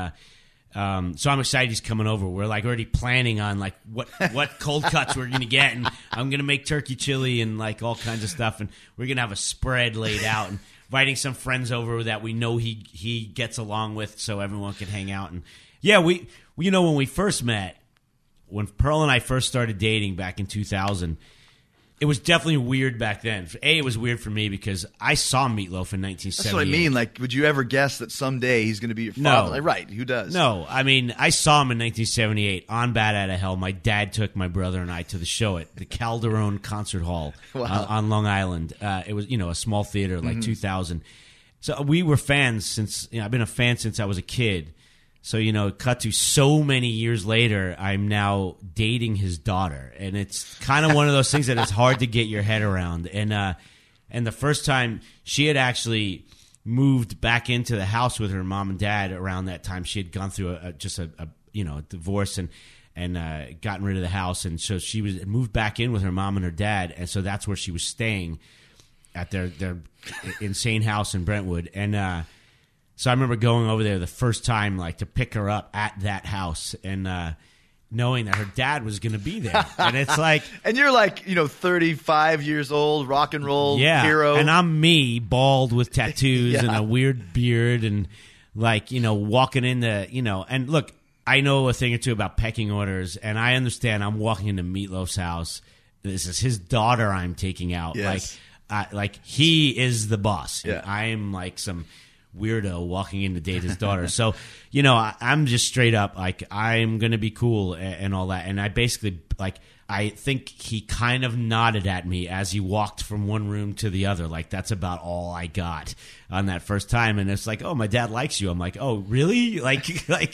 so I'm excited he's coming over. We're like already planning on like what cold cuts we're gonna get, and I'm gonna make turkey chili and like all kinds of stuff, and we're gonna have a spread laid out and inviting some friends over that we know he gets along with, so everyone can hang out. And we when we first met, when Pearl and I first started dating back in 2000. It was definitely weird back then. It was weird for me because I saw Meatloaf in 1978. That's what I mean. Like, would you ever guess that someday he's going to be your father? No. Like, right. Who does? No. I mean, I saw him in 1978 on Bat Out of Hell. My dad took my brother and I to the show at the Calderone Concert Hall on Long Island. It was, a small theater, like 2,000. So we were fans since, I've been a fan since I was a kid. So, cut to so many years later, I'm now dating his daughter. And it's kind of one of those things that it's hard to get your head around. And the first time she had actually moved back into the house with her mom and dad around that time, she had gone through a divorce and gotten rid of the house. And so she was moved back in with her mom and her dad. And so that's where she was staying at their insane house in Brentwood. And, so I remember going over there the first time, like, to pick her up at that house and knowing that her dad was going to be there. And it's like... And you're like, 35 years old, rock and roll hero. And I'm me, bald with tattoos and a weird beard and, like, walking into, And look, I know a thing or two about pecking orders, and I understand I'm walking into Meatloaf's house. This is his daughter I'm taking out. Yes. Like he is the boss. Yeah. I'm like some... weirdo walking in to date his daughter. So, I'm just straight up like, I'm going to be cool and all that. And I basically, like, I think he kind of nodded at me as he walked from one room to the other. Like, that's about all I got on that first time. And it's like, oh, my dad likes you. I'm like, oh, really? Like,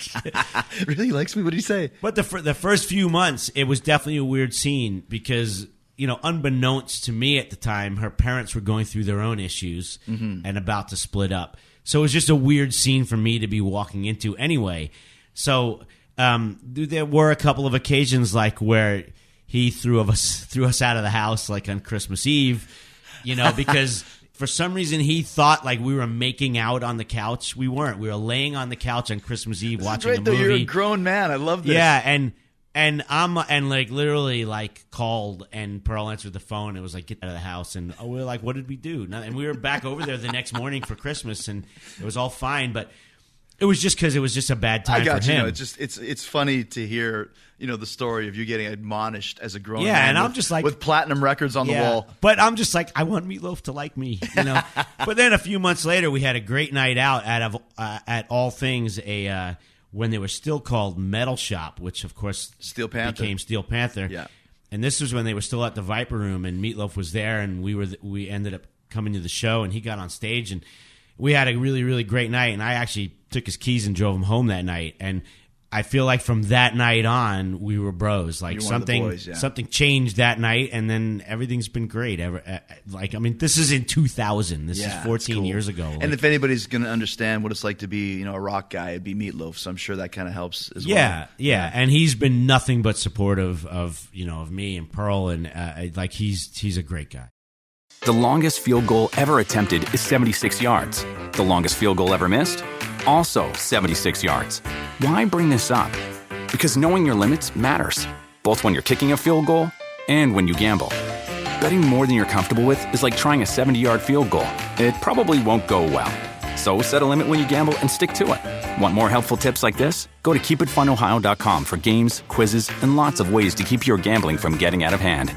Really likes me? What did he say? But the first few months, it was definitely a weird scene because, you know, unbeknownst to me at the time, her parents were going through their own issues and about to split up. So it was just a weird scene for me to be walking into anyway. So there were a couple of occasions like where he threw us out of the house like on Christmas Eve, you know, because for some reason he thought like we were making out on the couch. We weren't. We were laying on the couch on Christmas Eve watching a movie. You're a grown man. I love this. Yeah, and I'm like literally like called and Pearl answered the phone. It was like, get out of the house, and we were like, what did we do? And we were back over there the next morning for Christmas, and it was all fine, but it was just because it was just a bad time I got for you. him. No, it's funny to hear, you know, the story of you getting admonished as a grown man. Yeah, and I'm with, just like, with platinum records on the wall. But I'm just like, I want Meatloaf to like me, you know. But then a few months later, we had a great night out at All Things, when they were still called Metal Shop, which of course Steel Panther became Steel Panther. Yeah. And this was when they were still at the Viper Room, and Meatloaf was there, and we ended up coming to the show, and he got on stage, and we had a really, really great night. And I actually took his keys and drove him home that night. And I feel like from that night on, we were bros. Like You're one of the boys, yeah. something changed that night, and then everything's been great. This is in 2000. This is 14 cool. years ago. And if anybody's going to understand what it's like to be, you know, a rock guy, it'd be Meatloaf. So I'm sure that kind of helps as well. Yeah. And he's been nothing but supportive of me and Pearl, and he's a great guy. The longest field goal ever attempted is 76 yards. The longest field goal ever missed? Also 76 yards. Why bring this up? Because knowing your limits matters, both when you're kicking a field goal and when you gamble. Betting more than you're comfortable with is like trying a 70-yard field goal. It probably won't go well. So set a limit when you gamble and stick to it. Want more helpful tips like this? Go to keepitfunohio.com for games, quizzes, and lots of ways to keep your gambling from getting out of hand.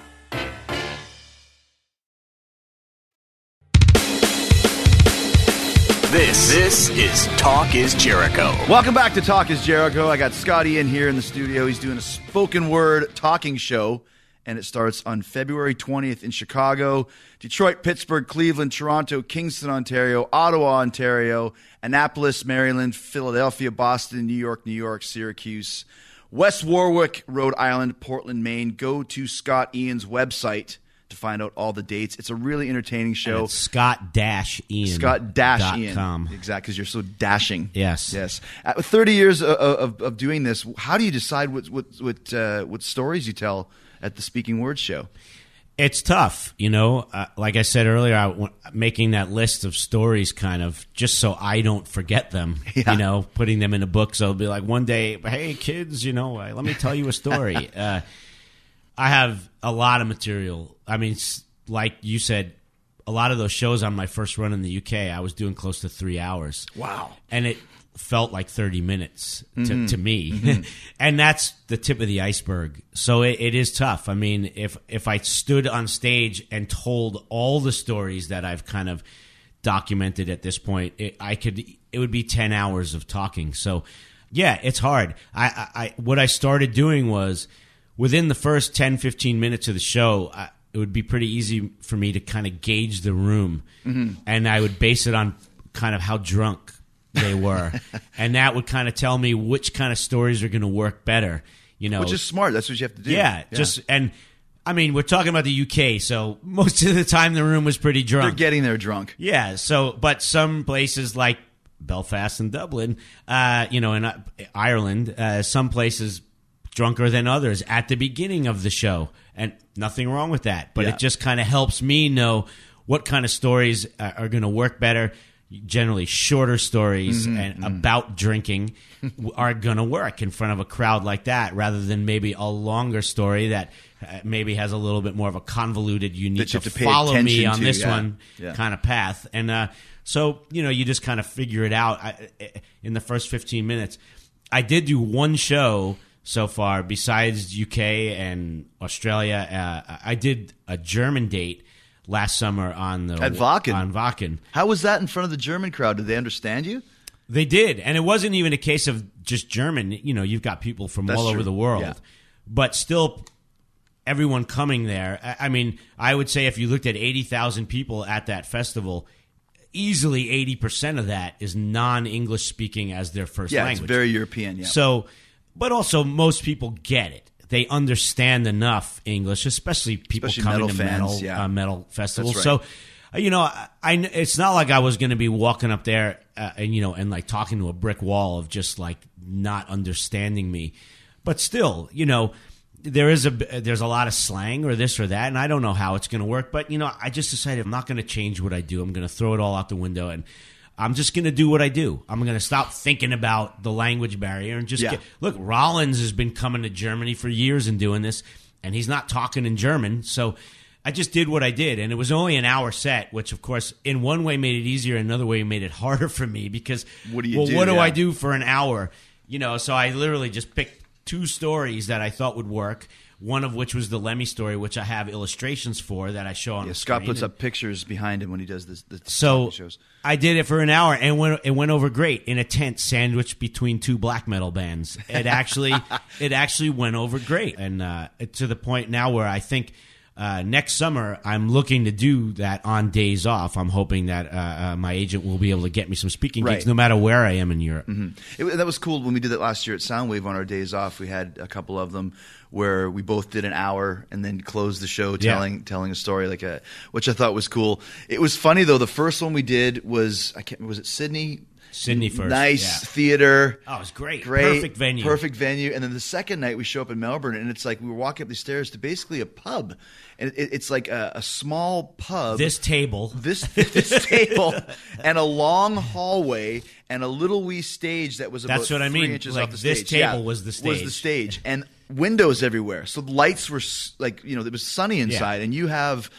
This is Talk is Jericho. Welcome back to Talk is Jericho. I got Scotty in here in the studio. He's doing a spoken word talking show, and it starts on February 20th in Chicago, Detroit, Pittsburgh, Cleveland, Toronto, Kingston, Ontario, Ottawa, Ontario, Annapolis, Maryland, Philadelphia, Boston, New York, Syracuse, West Warwick, Rhode Island, Portland, Maine. Go to Scott Ian's website to find out all the dates. It's a really entertaining show. And it's Scott-Ian. Scott-Ian. Exactly, because you're so dashing. Yes. With 30 years of doing this, how do you decide what stories you tell at the Speaking Words show? It's tough, you know. Like I said earlier, making that list of stories kind of just so I don't forget them, you know, putting them in a book. So it'll be like one day, hey, kids, you know, let me tell you a story. I have a lot of material. I mean, like you said, a lot of those shows on my first run in the UK, I was doing close to 3 hours. Wow. And it felt like 30 minutes to me. And that's the tip of the iceberg. So it is tough. I mean, if I stood on stage and told all the stories that I've kind of documented at this point, it would be 10 hours of talking. So, yeah, it's hard. What I started doing was, within the first 10, 15 minutes of the show, it would be pretty easy for me to kind of gauge the room. And I would base it on kind of how drunk they were. And that would kind of tell me which kind of stories are going to work better. You know, which is smart. That's what you have to do. Yeah. And I mean, we're talking about the UK, so most of the time the room was pretty drunk. They're getting there drunk. Yeah. So, but some places like Belfast and Dublin, you know, in Ireland, some places drunker than others at the beginning of the show, and nothing wrong with that, but it just kind of helps me know what kind of stories are going to work better. Generally shorter stories and about drinking are going to work in front of a crowd like that, rather than maybe a longer story that maybe has a little bit more of a convoluted, you need to follow me on this one kind of path. And so, you know, you just kind of figure it out in the first 15 minutes. I did do one show so far, besides UK and Australia. I did a German date last summer at Wacken. On Wacken. How was that in front of the German crowd? Did they understand you? They did, and it wasn't even a case of just German. You know, you've got people from all over the world, but still everyone coming there. I mean, I would say if you looked at 80,000 people at that festival, easily 80% of that is non-English speaking as their first language. It's very European, yeah. So, but also most people get it. They understand enough English, especially people coming to fans, metal festivals. That's right. So, it's not like I was going to be walking up there and like talking to a brick wall of just like not understanding me. But still, there's a lot of slang or this or that, and I don't know how it's going to work. But I just decided I'm not going to change what I do. I'm going to throw it all out the window, and I'm just going to do what I do. I'm going to stop thinking about the language barrier and just look. Rollins has been coming to Germany for years and doing this, and he's not talking in German, so I just did what I did, and it was only an hour set, which of course in one way made it easier, another way made it harder for me because what do I do for an hour? So I literally just picked 2 stories that I thought would work. One of which was the Lemmy story, which I have illustrations for that I show on the screen. Scott puts up pictures behind him when he does the so shows. I did it for an hour, and it went over great in a tent sandwiched between 2 black metal bands. It actually went over great, and to the point now where I think next summer I'm looking to do that on days off. I'm hoping that my agent will be able to get me some speaking gigs no matter where I am in Europe. Mm-hmm. That was cool when we did that last year at Soundwave on our days off. We had a couple of them where we both did an hour and then closed the show telling a story which I thought was cool. It was funny though. The first one we did was it Sydney? Sydney first. Nice theater. Oh, it was great. Perfect venue. And then the second night we show up in Melbourne, and it's like we were walking up these stairs to basically a pub. And it's like a small pub. This table. This table. And a long hallway and a little wee stage that was about 3 inches off the stage. This table was the stage. Was the stage. And windows everywhere. So the lights were it was sunny inside, and you have,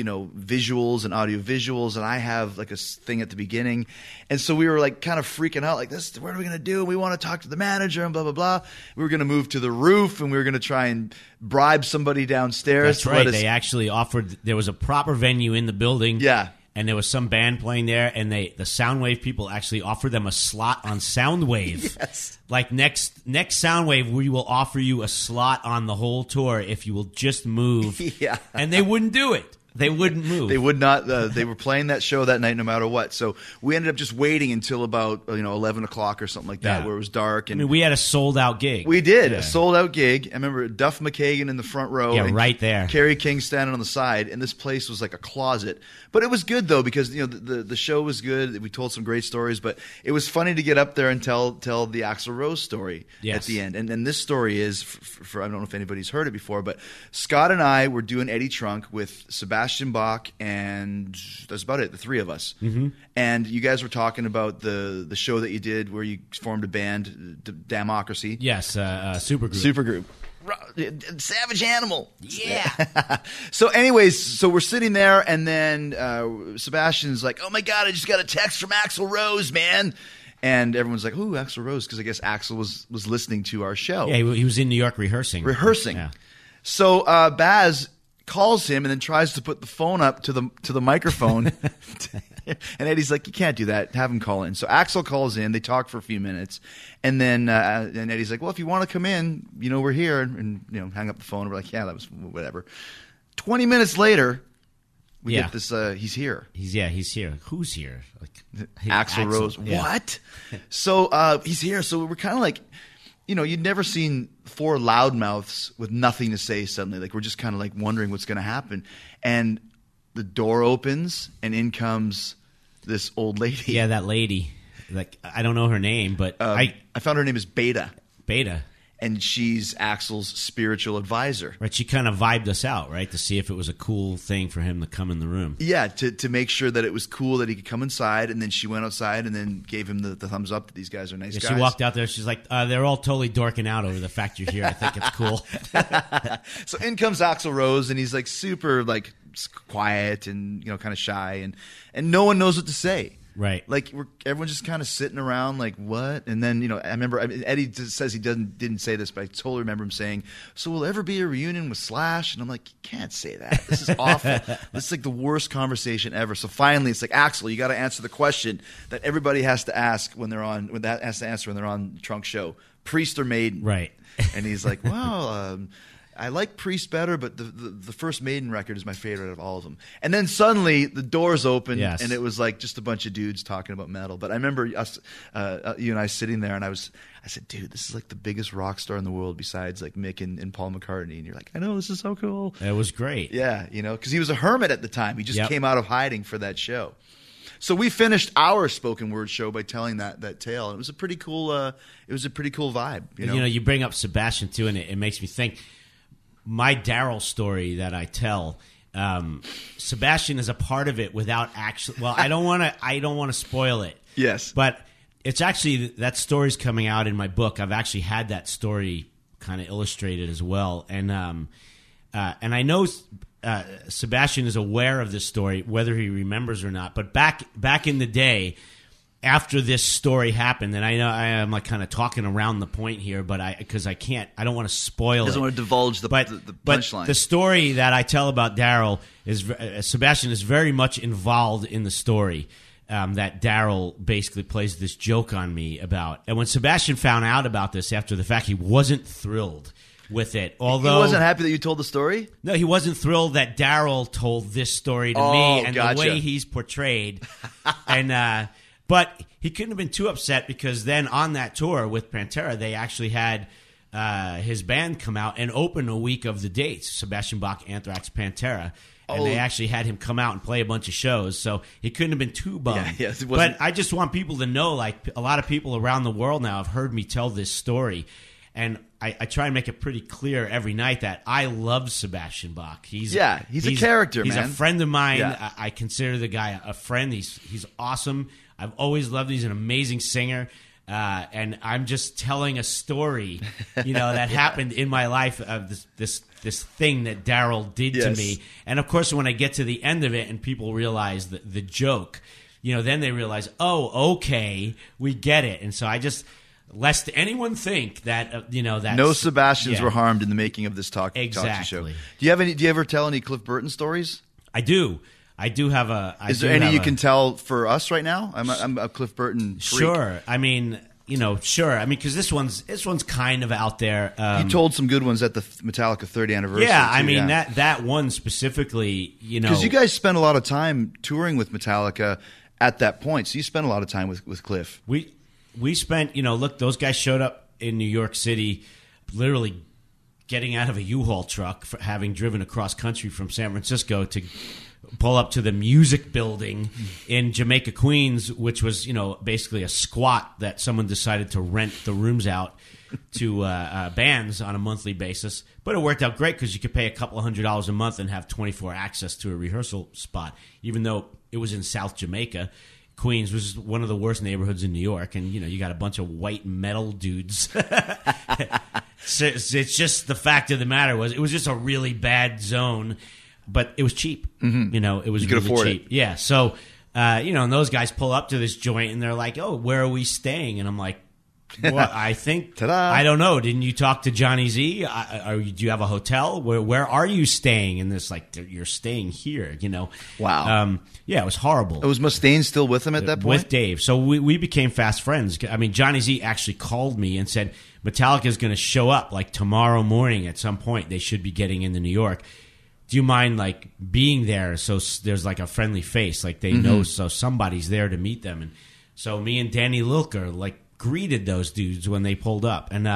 visuals and audio visuals, and I have like a thing at the beginning. And so we were like kind of freaking out, like, this, what are we going to do? We want to talk to the manager and blah, blah, blah. We were going to move to the roof, and we were going to try and bribe somebody downstairs. That's right. They actually offered, there was a proper venue in the building. Yeah. And there was some band playing there, and the Soundwave people actually offered them a slot on Soundwave. Yes. Like next Soundwave, we will offer you a slot on the whole tour if you will just move. Yeah. And they wouldn't do it. They wouldn't move. They would not. They were playing that show that night no matter what. So we ended up just waiting until about 11 o'clock or something like that, where it was dark. And we had a sold-out gig. We did, a sold-out gig. I remember Duff McKagan in the front row. Yeah, right there. Kerry King standing on the side, and this place was like a closet. But it was good, though, because the show was good. We told some great stories, but it was funny to get up there and tell the Axl Rose story at the end. And this story is, for I don't know if anybody's heard it before, but Scott and I were doing Eddie Trunk with Sebastian Bach, and that's about it, the 3 of us. Mm-hmm. And you guys were talking about the show that you did where you formed a band, Damocracy. Yes, Supergroup. Supergroup. Savage Animal. Yeah. So anyways, so we're sitting there, and then Sebastian's like, oh my God, I just got a text from Axl Rose, man. And everyone's like, ooh, Axl Rose, because I guess Axl was listening to our show. Yeah, he was in New York rehearsing. Yeah. So Baz calls him and then tries to put the phone up to the microphone. And Eddie's like, you can't do that. Have him call in. So Axl calls in. They talk for a few minutes. And then and Eddie's like, well, if you want to come in, we're here. And hang up the phone. And we're like, yeah, that was whatever. 20 minutes later, we get this, he's here. He's here. Who's here? Like, Axl Rose. Yeah. What? So he's here. So we're kind of like, you'd never seen 4 loudmouths with nothing to say suddenly. Like, we're just kind of like wondering what's going to happen. And the door opens, and in comes this old lady. Yeah, that lady. Like, I don't know her name, but I found her name is Beta. Beta. And she's Axl's spiritual advisor. Right, she kind of vibed us out, right, to see if it was a cool thing for him to come in the room. Yeah, to make sure that it was cool that he could come inside, and then she went outside and then gave him the thumbs up that these guys are nice guys. She walked out there, she's like, they're all totally dorking out over the fact you're here. I think it's cool. So in comes Axl Rose, and he's like super like quiet and kind of shy, and no one knows what to say. Right. Like everyone's just kind of sitting around like, what? And then, I remember Eddie says he didn't say this, but I totally remember him saying, so will there ever be a reunion with Slash? And I'm like, you can't say that. This is awful. This is like the worst conversation ever. So finally it's like, Axl, you got to answer the question that everybody has to ask when they're on Trunk Show. Priest or Maiden? Right. And he's like, well, I like Priest better, but the first Maiden record is my favorite out of all of them. And then suddenly the doors opened, and it was like just a bunch of dudes talking about metal. But I remember us, you and I sitting there, and I said, dude, this is like the biggest rock star in the world besides like Mick and Paul McCartney. And you're like, I know, this is so cool. It was great. Yeah, because he was a hermit at the time. He just came out of hiding for that show. So we finished our spoken word show by telling that tale. It was a pretty cool. It was a pretty cool vibe. You bring up Sebastian too, and it makes me think. My Daryl story that I tell, Sebastian is a part of it without actually. Well, I don't want to spoil it. Yes, but it's actually that story's coming out in my book. I've actually had that story kind of illustrated as well, and I know Sebastian is aware of this story, whether he remembers or not. But back in the day, after this story happened, and I know I am like kind of talking around the point here, but I don't want to spoil it. Doesn't want to divulge the punchline. But the story that I tell about Daryl is Sebastian is very much involved in the story that Daryl basically plays this joke on me about. And when Sebastian found out about this after the fact, he wasn't thrilled with it. Although he wasn't happy that you told the story? No, he wasn't thrilled that Daryl told this story to me and the way he's portrayed. And but he couldn't have been too upset because then on that tour with Pantera, they actually had his band come out and open a week of the dates, Sebastian Bach, Anthrax, Pantera. And they actually had him come out and play a bunch of shows, so he couldn't have been too bummed. Yeah, but I just want people to know, like, a lot of people around the world now have heard me tell this story, and I try and make it pretty clear every night that I love Sebastian Bach. He's a character, man. He's a friend of mine. Yeah. I consider the guy a friend. He's awesome. I've always loved him. He's an amazing singer. And I'm just telling a story, that happened in my life of this thing that Daryl did to me. And of course, when I get to the end of it and people realize the joke, then they realize, oh, okay, we get it. And so I just, lest anyone think that, that no Sebastians were harmed in the making of this talk show. Do you ever tell any Cliff Burton stories? I do. I do have a. Is there any you can tell for us right now? I'm a Cliff Burton freak. Sure. I mean, sure. I mean, because this one's kind of out there. You told some good ones at the Metallica 30th anniversary. Yeah, I mean that one specifically. Because you guys spent a lot of time touring with Metallica at that point, so you spent a lot of time with Cliff. We spent. Look, those guys showed up in New York City, literally getting out of a U-Haul truck, for having driven across country from San Francisco to pull up to the Music Building in Jamaica, Queens, which was, basically a squat that someone decided to rent the rooms out to bands on a monthly basis. But it worked out great because you could pay a couple of $100 a month and have 24 access to a rehearsal spot, even though it was in South Jamaica. Queens was one of the worst neighborhoods in New York, and you got a bunch of white metal dudes. It's just the fact of the matter it was just a really bad zone. But it was cheap. Mm-hmm. It was really afford cheap. It. Yeah. So, and those guys pull up to this joint and they're like, "Oh, where are we staying?" And I'm like, "Well, I think I don't know. Didn't you talk to Johnny Z? Do you have a hotel? Where are you staying?" And this like, "You're staying here." Wow. Yeah, it was horrible. Was Mustaine still with him at that point? With Dave. So we became fast friends. I mean, Johnny Z actually called me and said Metallica is going to show up like tomorrow morning at some point. They should be getting into New York. Do you mind like being there so there's like a friendly face, like they know, so somebody's there to meet them? And so me and Danny Lilker like greeted those dudes when they pulled up, and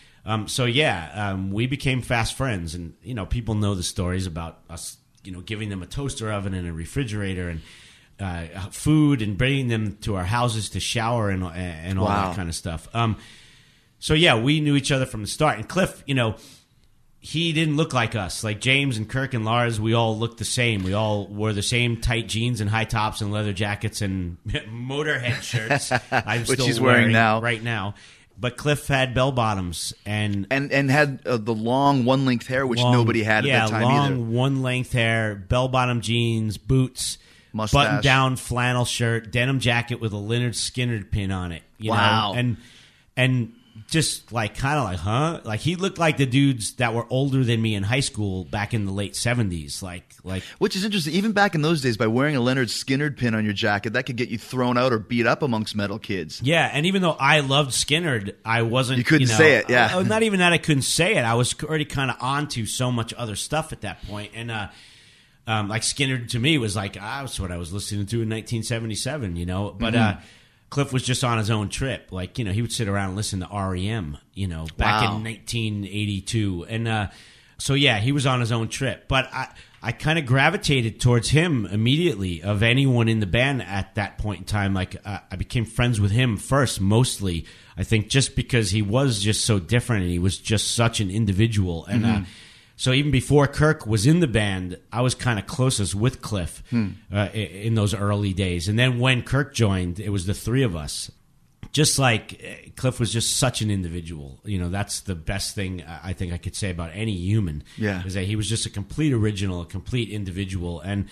we became fast friends. And people know the stories about us, giving them a toaster oven and a refrigerator and food, and bringing them to our houses to shower and all that kind of stuff. We knew each other from the start. And Cliff, he didn't look like us. Like James and Kirk and Lars, we all looked the same. We all wore the same tight jeans and high tops and leather jackets and Motorhead shirts. I'm Which still he's wearing now. Right now. But Cliff had bell bottoms and had the long one length hair, which nobody had at that time long, either. one length hair, bell bottom jeans, boots, mustache, button down flannel shirt, denim jacket with a Lynyrd Skynyrd pin on it. You know? And just like kind of like, huh? Like he looked like the dudes that were older than me in high school back in the late 70s. Like Which is interesting. Even back in those days, by wearing a Leonard Skinner pin on your jacket, that could get you thrown out or beat up amongst metal kids. yeah, and even though I loved Skinner, I wasn't. You couldn't say it, yeah. Not even that I couldn't say it. I was already kind of onto so much other stuff at that point, and like Skinner to me was like that's what I was listening to in 1977, you know. But Cliff was just on his own trip. Like, you know, he would sit around and listen to REM, you know, back in 1982. And so, yeah, he was on his own trip. But I kind of gravitated towards him immediately of anyone in the band at that point in time. Like, I became friends with him first, mostly, I think, just because he was just so different and he was just such an individual. And so even before Kirk was in the band, I was kind of closest with Cliff in those early days. And then when Kirk joined, it was the three of us. Just like Cliff was just such an individual. You know, that's the best thing I think I could say about any human. Yeah. Is that he was just a complete original, a complete individual. And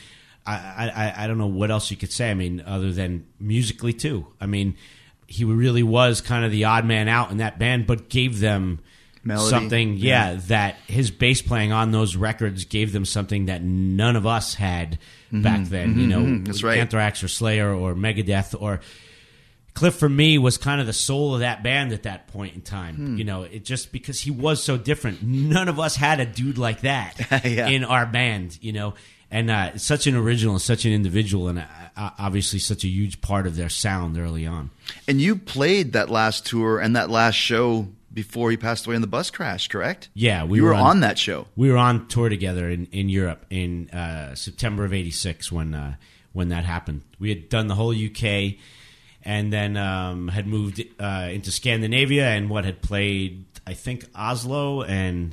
I don't know what else you could say. I mean, other than musically too. I mean, he really was kind of the odd man out in that band, but gave them Melody. Something, that his bass playing on those records gave them something that none of us had back then. You know, That's right. Anthrax or Slayer or Megadeth or Cliff for me was kind of the soul of that band at that point in time. You know, it just because he was so different. None of us had a dude like that in our band. You know, and such an original, such an individual, and obviously such a huge part of their sound early on. And you played that last tour and that last show before he passed away in the bus crash, correct? Yeah, you were on that show. We were on tour together in Europe in September of '86 when that happened. We had done the whole UK, and then had moved into Scandinavia and had played, I think, Oslo and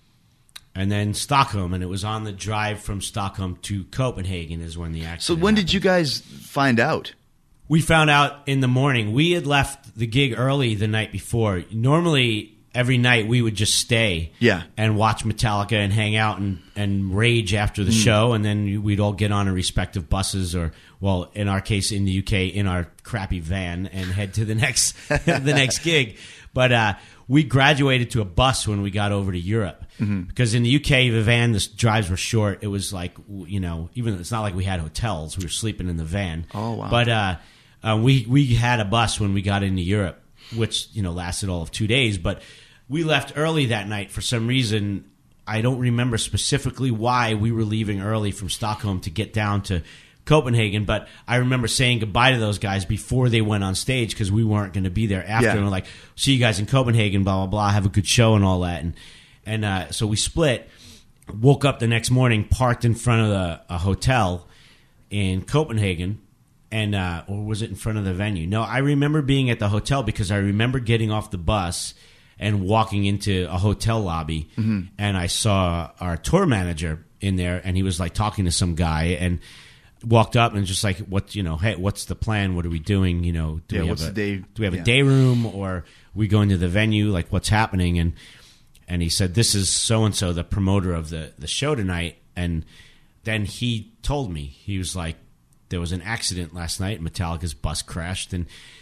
then Stockholm, and it was on the drive from Stockholm to Copenhagen is when the accident. So when did happened. you guys find out? We found out in the morning. We had left the gig early the night before. Normally, every night we would just stay and watch Metallica and hang out and rage after the show, and then we'd all get on our respective buses or, well, in our case, in the UK, in our crappy van and head to the next the next gig. But we graduated to a bus when we got over to Europe because in the UK, the van, the drives were short. It was like, you know, even it's not like we had hotels. We were sleeping in the van. Oh, wow. But we had a bus when we got into Europe, which, you know, lasted all of 2 days. But we left early that night for some reason. I don't remember specifically why we were leaving early from Stockholm to get down to Copenhagen, but I remember saying goodbye to those guys before they went on stage because we weren't going to be there after. And we're like, see you guys in Copenhagen, blah, blah, blah, have a good show and all that. And so we split, woke up the next morning, parked in front of a hotel in Copenhagen, and or was it in front of the venue? No, I remember being at the hotel because I remember getting off the bus and walking into a hotel lobby, and I saw our tour manager in there, and he was like talking to some guy, and walked up and just like, what, you know, hey, what's the plan? What are we doing? You know, do we have a day room, or we going to the venue? Like, what's happening? And he said, this is so and so, the promoter of the show tonight. And then he told me, he was like, there was an accident last night. Metallica's bus crashed,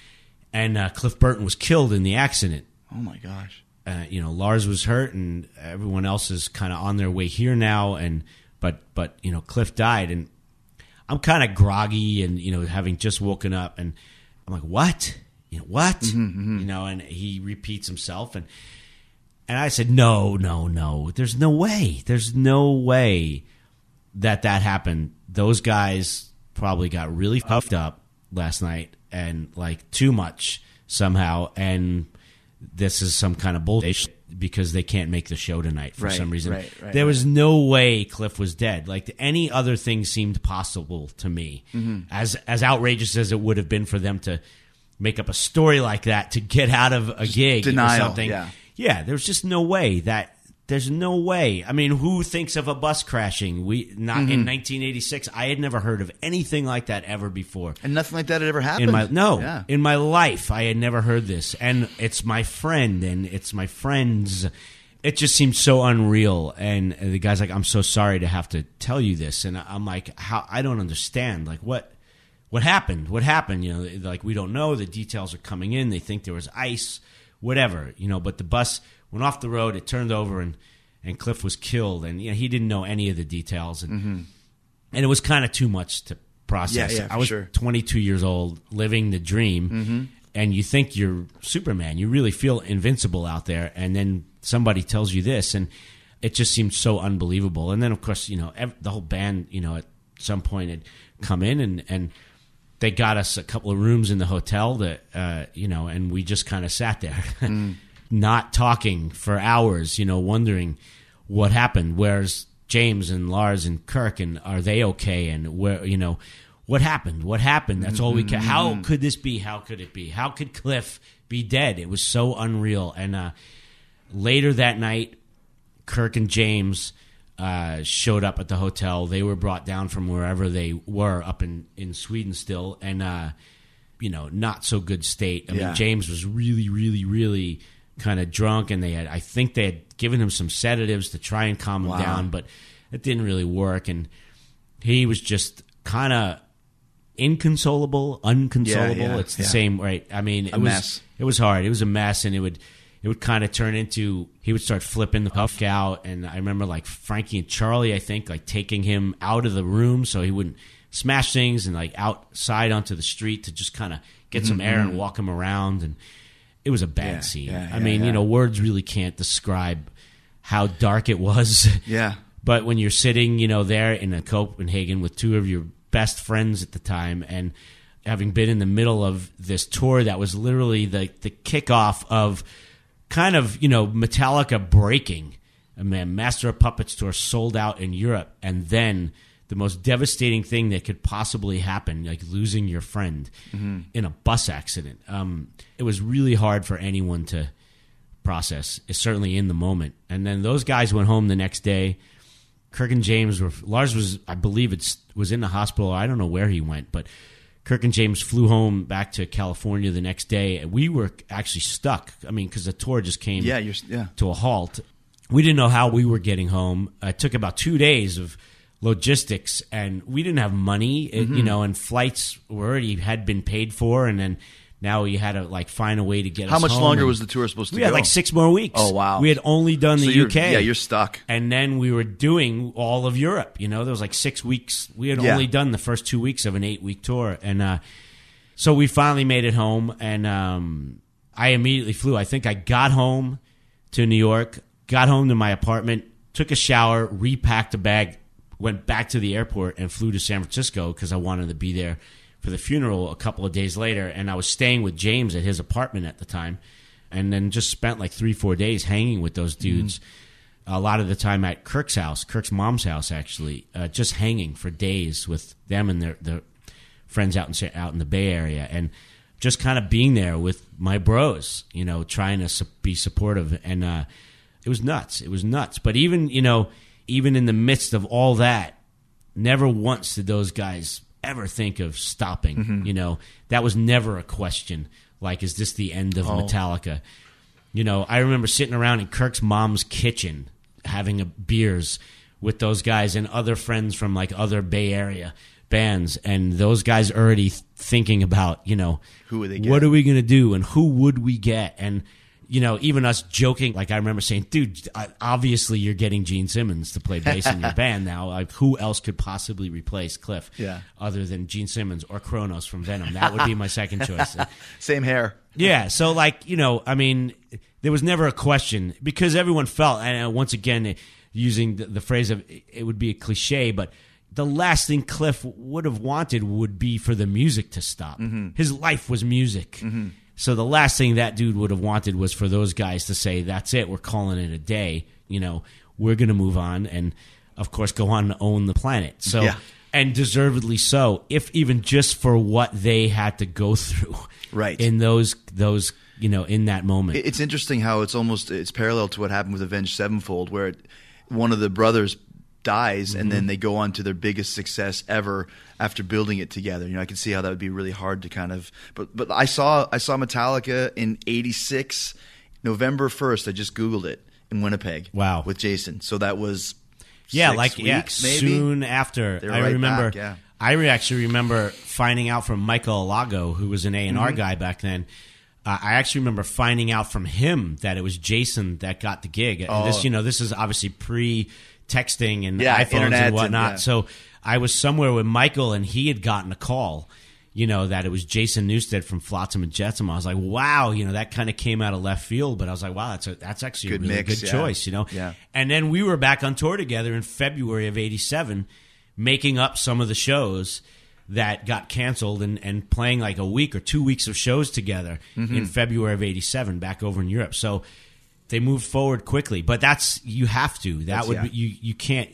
and Cliff Burton was killed in the accident. Oh my gosh! You know, Lars was hurt, and everyone else is kind of on their way here now. And but you know, Cliff died, and I'm kind of groggy, and you know, having just woken up, and I'm like, what? You know, what? You know, and he repeats himself, and I said, no, there's no way that happened. Those guys probably got really puffed up last night, and like too much somehow, and this is some kind of bullshit because they can't make the show tonight for some reason. Right, there was no way Cliff was dead. Like any other thing seemed possible to me, as outrageous as it would have been for them to make up a story like that to get out of a gig denial, or something. Yeah, there's just no way that. There's no way. I mean, who thinks of a bus crashing? In 1986. I had never heard of anything like that ever before. And nothing like that had ever happened? In my life, I had never heard this. And it's my friend, and it's my friends. It just seemed so unreal. And the guy's like, I'm so sorry to have to tell you this. And I'm like, how? I don't understand. Like, what happened? What happened? You know, like, we don't know. The details are coming in. They think there was ice. whatever, but the bus went off the road, it turned over, and Cliff was killed, and he didn't know any of the details, and it was kind of too much to process. Yeah, I was sure. 22 years old, living the dream, and you think you're Superman. You really feel invincible out there, and then somebody tells you this, and it just seemed so unbelievable. And then, of course, the whole band, at some point had come in, and they got us a couple of rooms in the hotel that, and we just kind of sat there, not talking for hours, wondering what happened. Where's James and Lars and Kirk, and are they okay? And where, what happened? What happened? That's all we can. How could this be? How could it be? How could Cliff be dead? It was so unreal. And later that night, Kirk and James showed up at the hotel. They were brought down from wherever they were up in Sweden still, and not so good state. I mean, James was really, really, really kind of drunk, and I think they had given him some sedatives to try and calm him down, but it didn't really work, and he was just kind of unconsolable. It's the same, right? I mean, mess. It was hard. It was a mess, and it would kind of turn into, he would start flipping the puck out, and I remember like Frankie and Charlie, I think, like taking him out of the room so he wouldn't smash things, and like outside onto the street to just kind of get some air and walk him around, and it was a bad scene. I mean, words really can't describe how dark it was. Yeah. But when you're sitting, there in Copenhagen with two of your best friends at the time, and having been in the middle of this tour that was literally the kickoff of kind of, Metallica breaking. I mean, Master of Puppets tour sold out in Europe, and then the most devastating thing that could possibly happen, like losing your friend in a bus accident. It was really hard for anyone to process, certainly in the moment. And then those guys went home the next day. Kirk and James Lars was, I believe, was in the hospital. I don't know where he went, but Kirk and James flew home back to California the next day. We were actually stuck. I mean, because the tour just came to a halt. We didn't know how we were getting home. It took about 2 days of logistics, and we didn't have money, and flights had been paid for, and then now we had to find a way to get us home. How much longer was the tour supposed to go? We had like 6 more weeks. Oh, wow. We had only done the UK. Yeah, you're stuck. And then we were doing all of Europe. There was like 6 weeks. We had only done the first 2 weeks of an 8-week tour. And so we finally made it home, and I immediately flew. I think I got home to New York, got home to my apartment, took a shower, repacked a bag, went back to the airport, and flew to San Francisco because I wanted to be there for the funeral a couple of days later. And I was staying with James at his apartment at the time, and then just spent like 3-4 days hanging with those dudes. A lot of the time at Kirk's house, Kirk's mom's house, actually, just hanging for days with them and their friends out in the Bay Area, and just kind of being there with my bros, trying to be supportive. And it was nuts. It was nuts. But even in the midst of all that, never once did those guys ever think of stopping. That was never a question. Like, is this the end of Metallica? I remember sitting around in Kirk's mom's kitchen having beers with those guys and other friends from like other Bay Area bands, and those guys already thinking about, who would they get? What are we going to do, and who would we get? And even us joking, like I remember saying, dude, obviously you're getting Gene Simmons to play bass in your band now. Like, who else could possibly replace Cliff other than Gene Simmons or Kronos from Venom? That would be my second choice. Same hair. Yeah, so I mean, there was never a question, because everyone felt, and once again, using the phrase of, it would be a cliche, but the last thing Cliff would have wanted would be for the music to stop. His life was music. So the last thing that dude would have wanted was for those guys to say, that's it, we're calling it a day. We're going to move on and, of course, go on to own the planet. So, and deservedly so, if even just for what they had to go through in those in that moment. It's interesting how it's parallel to what happened with Avenged Sevenfold, where one of the brothers dies, and then they go on to their biggest success ever after building it together. I can see how that would be really hard to kind of. But I saw Metallica in '86, November 1st. I just Googled it in Winnipeg. Wow, with Jason. So that was 6 weeks, maybe soon after. I remember. Back, I actually remember finding out from Michael Alago, who was an A&R guy back then. I actually remember finding out from him that it was Jason that got the gig. This is obviously pre-texting and iPhones internet and whatnot. and, So I was somewhere with Michael, and he had gotten a call, that it was Jason Newsted from Flotsam and Jetsam. I was like, wow, that kind of came out of left field, but I was like, wow, that's actually Good a really mix, good yeah. choice, Yeah. And then we were back on tour together in February of '87, making up some of the shows that got canceled and playing like a week or 2 weeks of shows together in February of '87 back over in Europe. So they moved forward quickly, but you have to. You can't,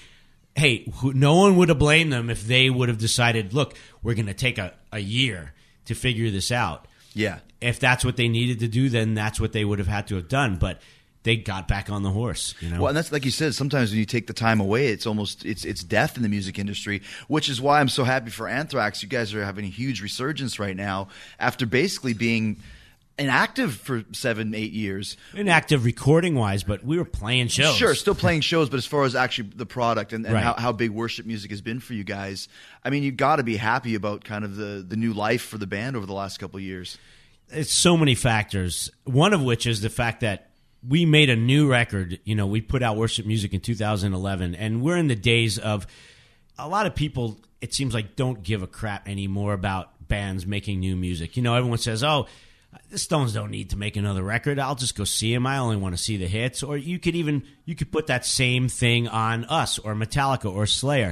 hey, no one would have blamed them if they would have decided, look, we're going to take a year to figure this out. Yeah. If that's what they needed to do, then that's what they would have had to have done. But they got back on the horse. Well, and that's like you said. Sometimes when you take the time away, it's almost it's death in the music industry. Which is why I'm so happy for Anthrax. You guys are having a huge resurgence right now after basically being inactive for 7-8 years. Inactive recording wise, but we were playing shows. Sure, still playing shows, but as far as actually the product and Right. how big worship music has been for you guys, I mean, you got to be happy about kind of the new life for the band over the last couple of years. It's so many factors. One of which is the fact that we made a new record. We put out worship music in 2011, and we're in the days of a lot of people, it seems like, don't give a crap anymore about bands making new music. Everyone says, oh, the Stones don't need to make another record. I'll just go see them. I only want to see the hits. Or you could put that same thing on us or Metallica or Slayer.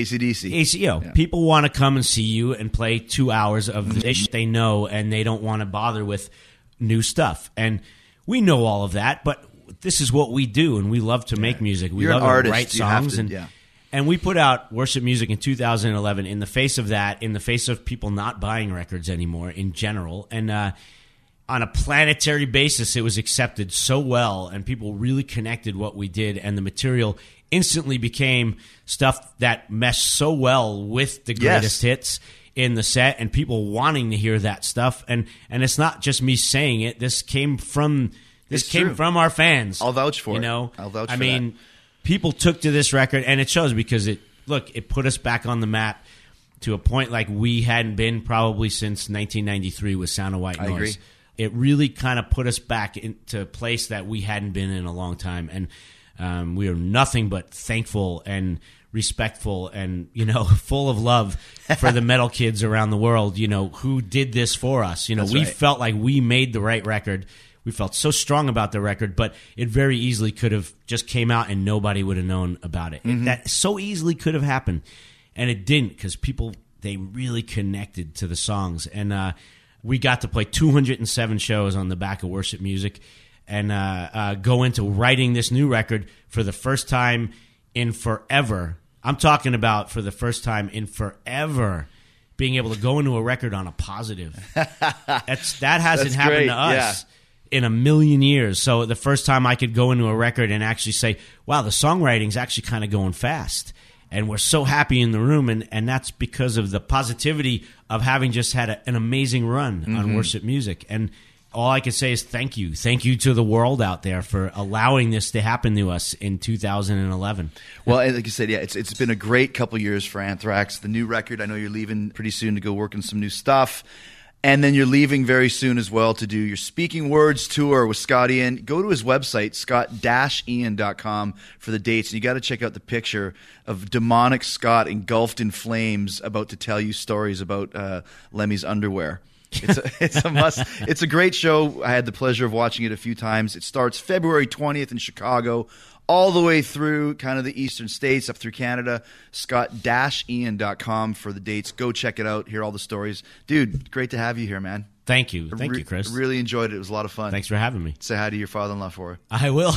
AC/DC. People want to come and see you and play 2 hours of the shit they know, and they don't want to bother with new stuff. And we know all of that, but this is what we do, and we love to make music. We You're love an artist. to write You have songs, to- and we put out worship music in 2011 in the face of that, in the face of people not buying records anymore in general, and on a planetary basis, it was accepted so well, and people really connected what we did, and the material instantly became stuff that meshed so well with the greatest hits in the set, and people wanting to hear that stuff. And it's not just me saying it. This came from from our fans. I'll vouch for it. I'll vouch for I mean, that. people took to this record, and it shows because it put us back on the map to a point like we hadn't been probably since 1993 with Sound of White Noise. I agree. It really kind of put us back into a place that we hadn't been in a long time, and we are nothing but thankful and respectful and full of love for the metal kids around the world who did this for us. That's We right. felt like we made the right record. We felt so strong about the record, but it very easily could have just came out and nobody would have known about it. That so easily could have happened, and it didn't, because people, they really connected to the songs. And we got to play 207 shows on the back of worship music, and go into writing this new record for the first time in forever. I'm talking about for the first time in forever, being able to go into a record on a positive. That hasn't That's happened great, to us in a million years. So the first time I could go into a record and actually say, wow, the songwriting's actually kind of going fast. And we're so happy in the room, and that's because of the positivity of having just had an amazing run on worship music. And all I can say is thank you. Thank you to the world out there for allowing this to happen to us in 2011. Well, and like you said, it's been a great couple years for Anthrax. The new record, I know you're leaving pretty soon to go work on some new stuff. And then you're leaving very soon as well to do your Speaking Words tour with Scott Ian. Go to his website, scott-ian.com, for the dates. And you got to check out the picture of demonic Scott engulfed in flames about to tell you stories about Lemmy's underwear. It's a must. It's a great show. I had the pleasure of watching it a few times. It starts February 20th in Chicago, all the way through kind of the eastern states, up through Canada. Scott-ian.com for the dates. Go check it out. Hear all the stories. Dude, great to have you here, man. Thank you. Thank you, Chris. Really enjoyed it. It was a lot of fun. Thanks for having me. Say hi to your father-in-law for her. I will.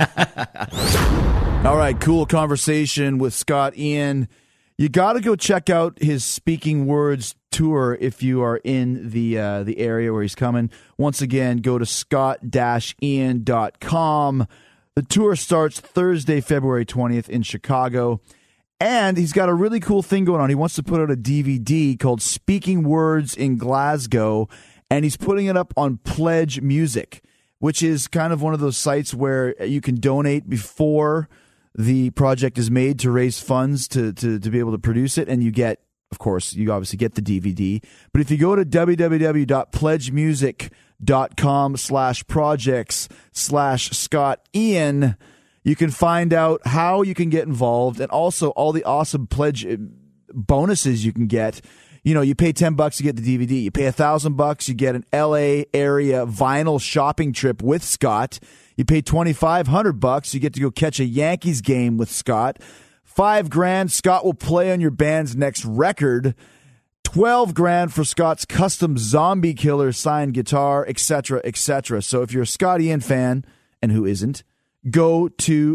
All right, cool conversation with Scott Ian. You got to go check out his Speaking Words tour if you are in the area where he's coming. Once again, go to scott-ian.com. The tour starts Thursday, February 20th in Chicago. And he's got a really cool thing going on. He wants to put out a DVD called Speaking Words in Glasgow, and he's putting it up on Pledge Music, which is kind of one of those sites where you can donate before the project is made to raise funds to be able to produce it, and you get, of course, you obviously get the DVD. But if you go to www.pledgemusic.com, DailyMuse.com/projects/Scott Ian. You can find out how you can get involved and also all the awesome pledge bonuses you can get. You know, you pay $10, you get the DVD. You pay $1,000, you get an LA area vinyl shopping trip with Scott. You pay $2,500, you get to go catch a Yankees game with Scott. $5,000, Scott will play on your band's next record. $12,000 for Scott's custom Zombie Killer signed guitar, etc., etc. So if you're a Scott Ian fan, and who isn't, go to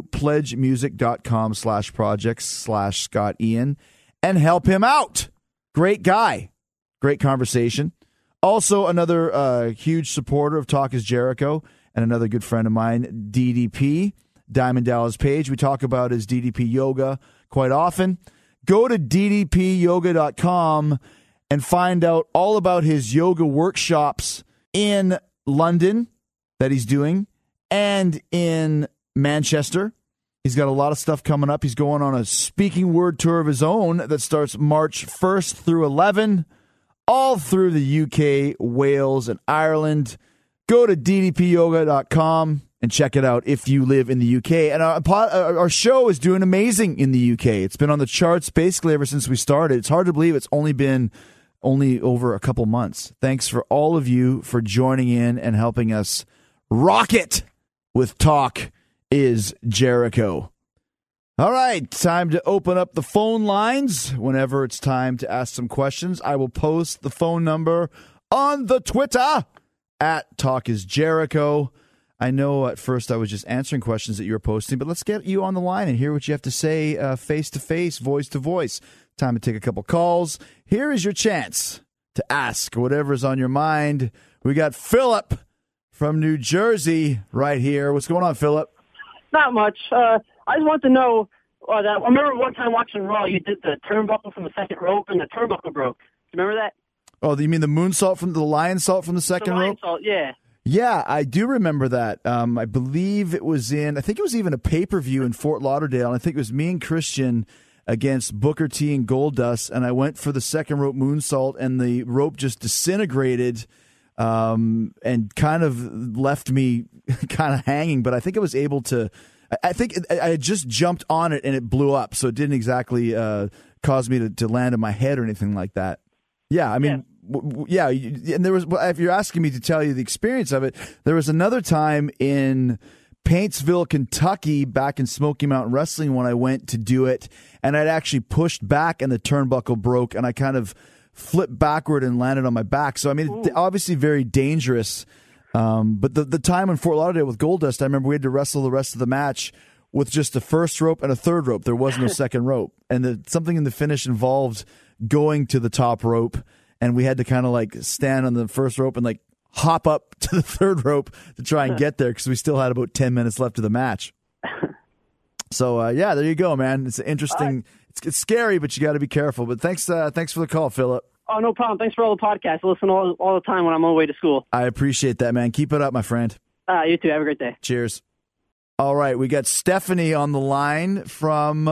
pledgemusic.com/projects/Scott Ian and help him out. Great guy. Great conversation. Also, another huge supporter of Talk is Jericho and another good friend of mine, DDP, Diamond Dallas Page. We talk about his DDP yoga quite often. Go to ddpyoga.com and find out all about his yoga workshops in London that he's doing and in Manchester. He's got a lot of stuff coming up. He's going on a speaking word tour of his own that starts March 1st through 11, all through the UK, Wales, and Ireland. Go to ddpyoga.com and check it out if you live in the UK. And our show is doing amazing in the UK. It's been on the charts basically ever since we started. It's hard to believe it's only been over a couple months. Thanks for all of you for joining in and helping us rock it with Talk is Jericho. All right, time to open up the phone lines. Whenever it's time to ask some questions, I will post the phone number on the Twitter at Talk is Jericho. I know at first I was just answering questions that you were posting, but let's get you on the line and hear what you have to say face to face, voice to voice. Time to take a couple calls. Here is your chance to ask whatever's on your mind. We got Philip from New Jersey right here. What's going on, Philip? Not much. I just want to know, I remember one time watching Raw, you did the turnbuckle from the second rope, and the turnbuckle broke. Do you remember that? Oh, you mean the moonsault from the lion salt from the second rope? Salt, yeah. Yeah, I do remember that. I believe it was I think it was even a pay-per-view in Fort Lauderdale. I think it was me and Christian against Booker T and Goldust, and I went for the second rope moonsault, and the rope just disintegrated and kind of left me kind of hanging. But I think I was able to. I think I had just jumped on it and it blew up, so it didn't exactly cause me to land on my head or anything like that. Yeah, I mean, yeah. And there was, if you're asking me to tell you the experience of it, there was another time in Paintsville, Kentucky, back in Smoky Mountain Wrestling when I went to do it, and I'd actually pushed back and the turnbuckle broke, and I kind of flipped backward and landed on my back. So I mean, it's obviously very dangerous. But the time in Fort Lauderdale with Goldust, I remember we had to wrestle the rest of the match with just the first rope and a third rope. There was no second rope, and something in the finish involved going to the top rope, and we had to kind of like stand on the first rope and like hop up to the third rope to try and get there because we still had about 10 minutes left of the match. So yeah, there you go, man. It's interesting. It's scary, but you got to be careful. But thanks for the call, Philip. Oh, no problem. Thanks for all the podcasts. I listen all the time when I'm on the way to school. I appreciate that, man. Keep it up, my friend. You too. Have a great day. Cheers. All right, we got Stephanie on the line from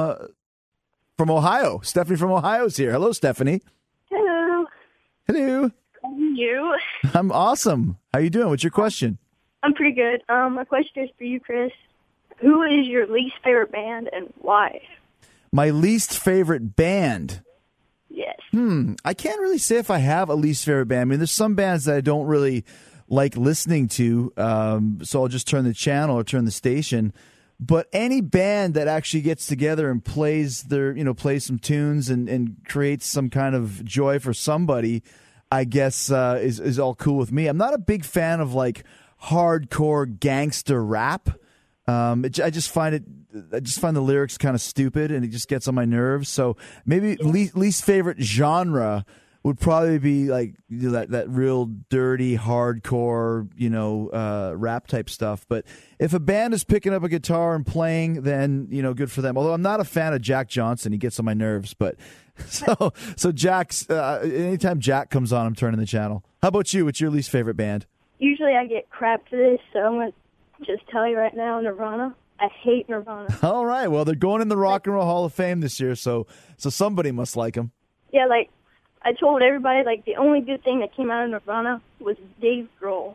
Ohio. Stephanie from Ohio's here. Hello, Stephanie. Hello. Hello. How are you? I'm awesome. How you doing? What's your question? I'm pretty good. My question is for you, Chris. Who is your least favorite band and why? My least favorite band? Yes. I can't really say if I have a least favorite band. I mean, there's some bands that I don't really like listening to, so I'll just turn the channel or turn the station. But any band that actually gets together and plays plays some tunes and creates some kind of joy for somebody, I guess is all cool with me. I'm not a big fan of like hardcore gangster rap. I just find the lyrics kind of stupid and it just gets on my nerves. So maybe least favorite genre would probably be like that real dirty hardcore, rap type stuff. But if a band is picking up a guitar and playing, then good for them. Although I'm not a fan of Jack Johnson, he gets on my nerves. But so Jack's anytime Jack comes on, I'm turning the channel. How about you? What's your least favorite band? Usually I get crap for this, so I'm going to just tell you right now, Nirvana. I hate Nirvana. All right. Well, they're going in the Rock and Roll Hall of Fame this year, so somebody must like them. Yeah, like I told everybody, like the only good thing that came out of Nirvana was Dave Grohl.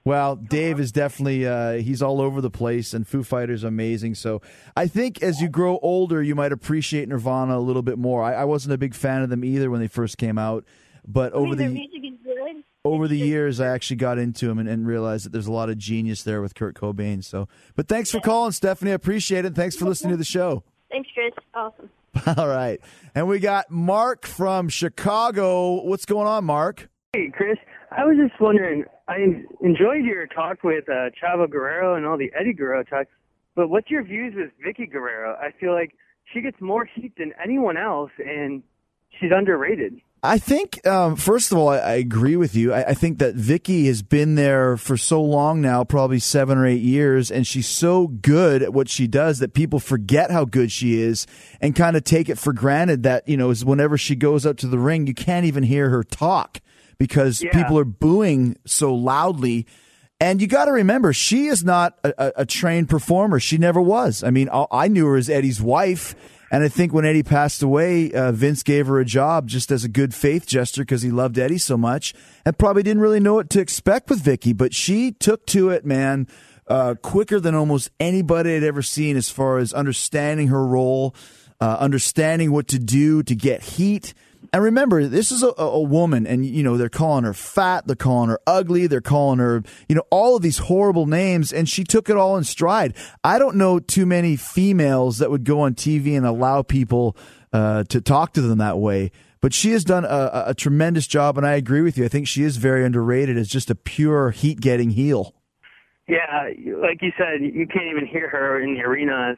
Well, Dave is definitely, he's all over the place, and Foo Fighters are amazing. So I think as you grow older, you might appreciate Nirvana a little bit more. I wasn't a big fan of them either when they first came out, but over their music is good. the years, I actually got into them and realized that there's a lot of genius there with Kurt Cobain. So, but thanks for calling, Stephanie. I appreciate it. Thanks for listening to the show. Thanks, Chris. Awesome. All right. And we got Mark from Chicago. What's going on, Mark? Hey, Chris. I was just wondering, I enjoyed your talk with Chavo Guerrero and all the Eddie Guerrero talks, but what's your views with Vicky Guerrero? I feel like she gets more heat than anyone else, and she's underrated. I think, first of all, I agree with you. I think that Vicky has been there for so long now, probably 7 or 8 years, and she's so good at what she does that people forget how good she is and kind of take it for granted that, whenever she goes out to the ring, you can't even hear her talk because people are booing so loudly. And you got to remember, she is not a trained performer. She never was. I mean, I knew her as Eddie's wife. And I think when Eddie passed away, Vince gave her a job just as a good faith gesture because he loved Eddie so much and probably didn't really know what to expect with Vicky. But she took to it, man, quicker than almost anybody I'd ever seen as far as understanding her role, understanding what to do to get heat. And remember, this is a woman, and, they're calling her fat, they're calling her ugly, they're calling her, all of these horrible names, and she took it all in stride. I don't know too many females that would go on TV and allow people to talk to them that way, but she has done a tremendous job, and I agree with you. I think she is very underrated as just a pure heat-getting heel. Yeah, like you said, you can't even hear her in the arenas.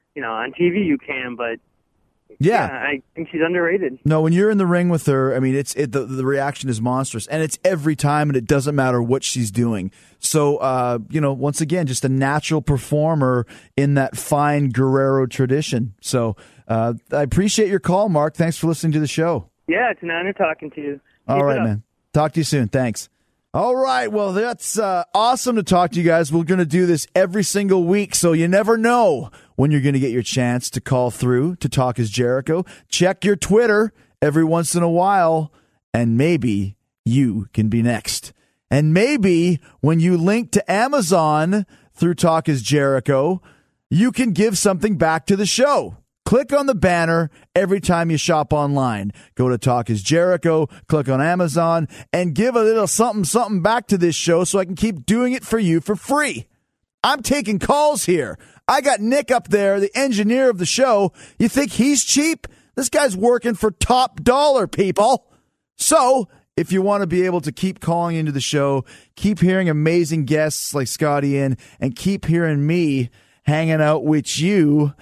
On TV you can, but... Yeah, I think she's underrated. No, when you're in the ring with her, I mean, the reaction is monstrous, and it's every time, and it doesn't matter what she's doing. So, once again, just a natural performer in that fine Guerrero tradition. So, I appreciate your call, Mark. Thanks for listening to the show. Yeah, it's an honor talking to you. All right, man. Talk to you soon. Thanks. All right. Well, that's awesome to talk to you guys. We're going to do this every single week, so you never know when you're going to get your chance to call through to Talk is Jericho. Check your Twitter every once in a while, and maybe you can be next. And maybe when you link to Amazon through Talk is Jericho, you can give something back to the show. Click on the banner every time you shop online. Go to Talk is Jericho, click on Amazon, and give a little something back to this show so I can keep doing it for you for free. I'm taking calls here. I got Nick up there, the engineer of the show. You think he's cheap? This guy's working for top dollar, people. So, if you want to be able to keep calling into the show, keep hearing amazing guests like Scotty and keep hearing me hanging out with you,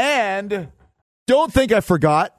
and don't think I forgot.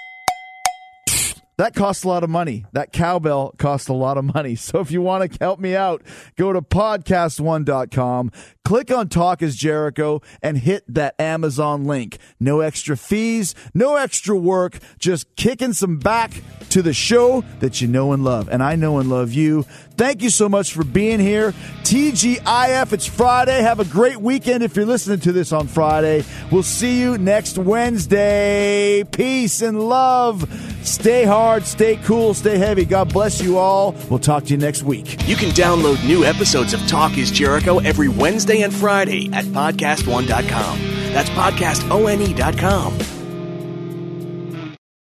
That costs a lot of money. That cowbell costs a lot of money. So if you want to help me out, go to podcast1.com, click on Talk is Jericho, and hit that Amazon link. No extra fees, no extra work, just kicking some back to the show that you know and love. And I know and love you. Thank you so much for being here. TGIF, it's Friday. Have a great weekend if you're listening to this on Friday. We'll see you next Wednesday. Peace and love. Stay hard, stay cool, stay heavy. God bless you all. We'll talk to you next week. You can download new episodes of Talk is Jericho every Wednesday and Friday at podcast1.com. That's podcastone.com.